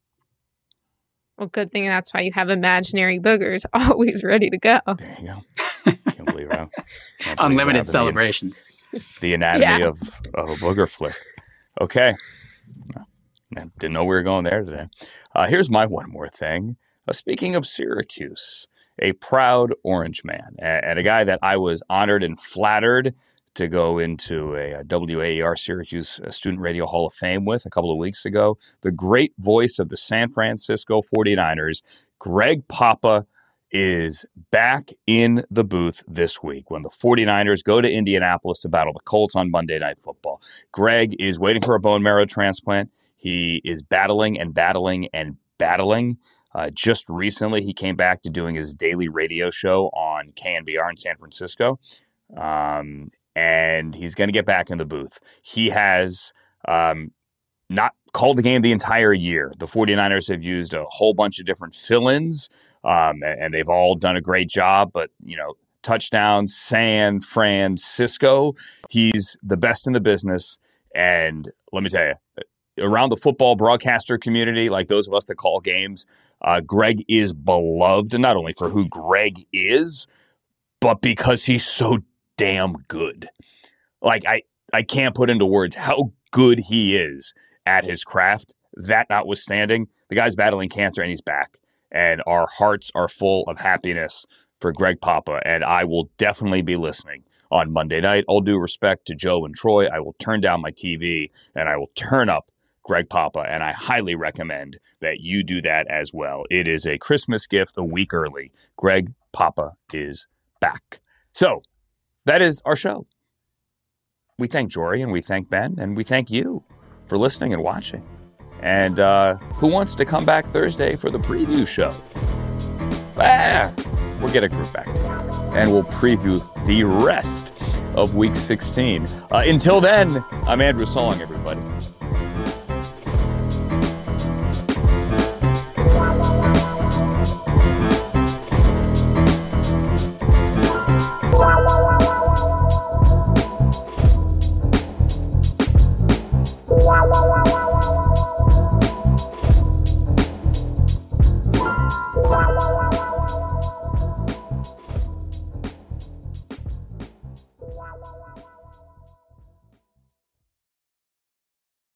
S2: Well, good thing that's why you have imaginary boogers always ready to go.
S1: There you go. Can't believe it. Can't believe
S3: Unlimited celebrations.
S1: The, the anatomy
S2: yeah.
S1: of, of a booger flick. Okay. I didn't know we were going there today. Uh, here's my one more thing. Uh, speaking of Syracuse, a proud Orange man, and, and a guy that I was honored and flattered to go into a, a W A E R Syracuse Student Radio Hall of Fame with a couple of weeks ago, the great voice of the San Francisco forty-niners, Greg Papa, is back in the booth this week when the forty-niners go to Indianapolis to battle the Colts on Monday Night Football. Greg is waiting for a bone marrow transplant. He is battling and battling and battling. Uh, just recently, he came back to doing his daily radio show on K N B R in San Francisco. Um, and he's going to get back in the booth. He has um, not called the game the entire year. The forty-niners have used a whole bunch of different fill-ins, um, and, and they've all done a great job. But, you know, touchdown, San Francisco, he's the best in the business. And let me tell you, around the football broadcaster community, like those of us that call games, uh, Greg is beloved, not only for who Greg is, but because he's so damn good. Like, I, I can't put into words how good he is at his craft. That notwithstanding, the guy's battling cancer and he's back. And our hearts are full of happiness for Greg Papa. And I will definitely be listening on Monday night. All due respect to Joe and Troy, I will turn down my T V and I will turn up Greg Papa. And I highly recommend that you do that as well. It is a Christmas gift a week early. Greg Papa is back. So that is our show. We thank Jory and we thank Ben and we thank you for listening and watching. And uh, who wants to come back Thursday for the preview show? Ah, we'll get a group back and we'll preview the rest of week sixteen. Uh, until then, I'm Andrew Song, everybody.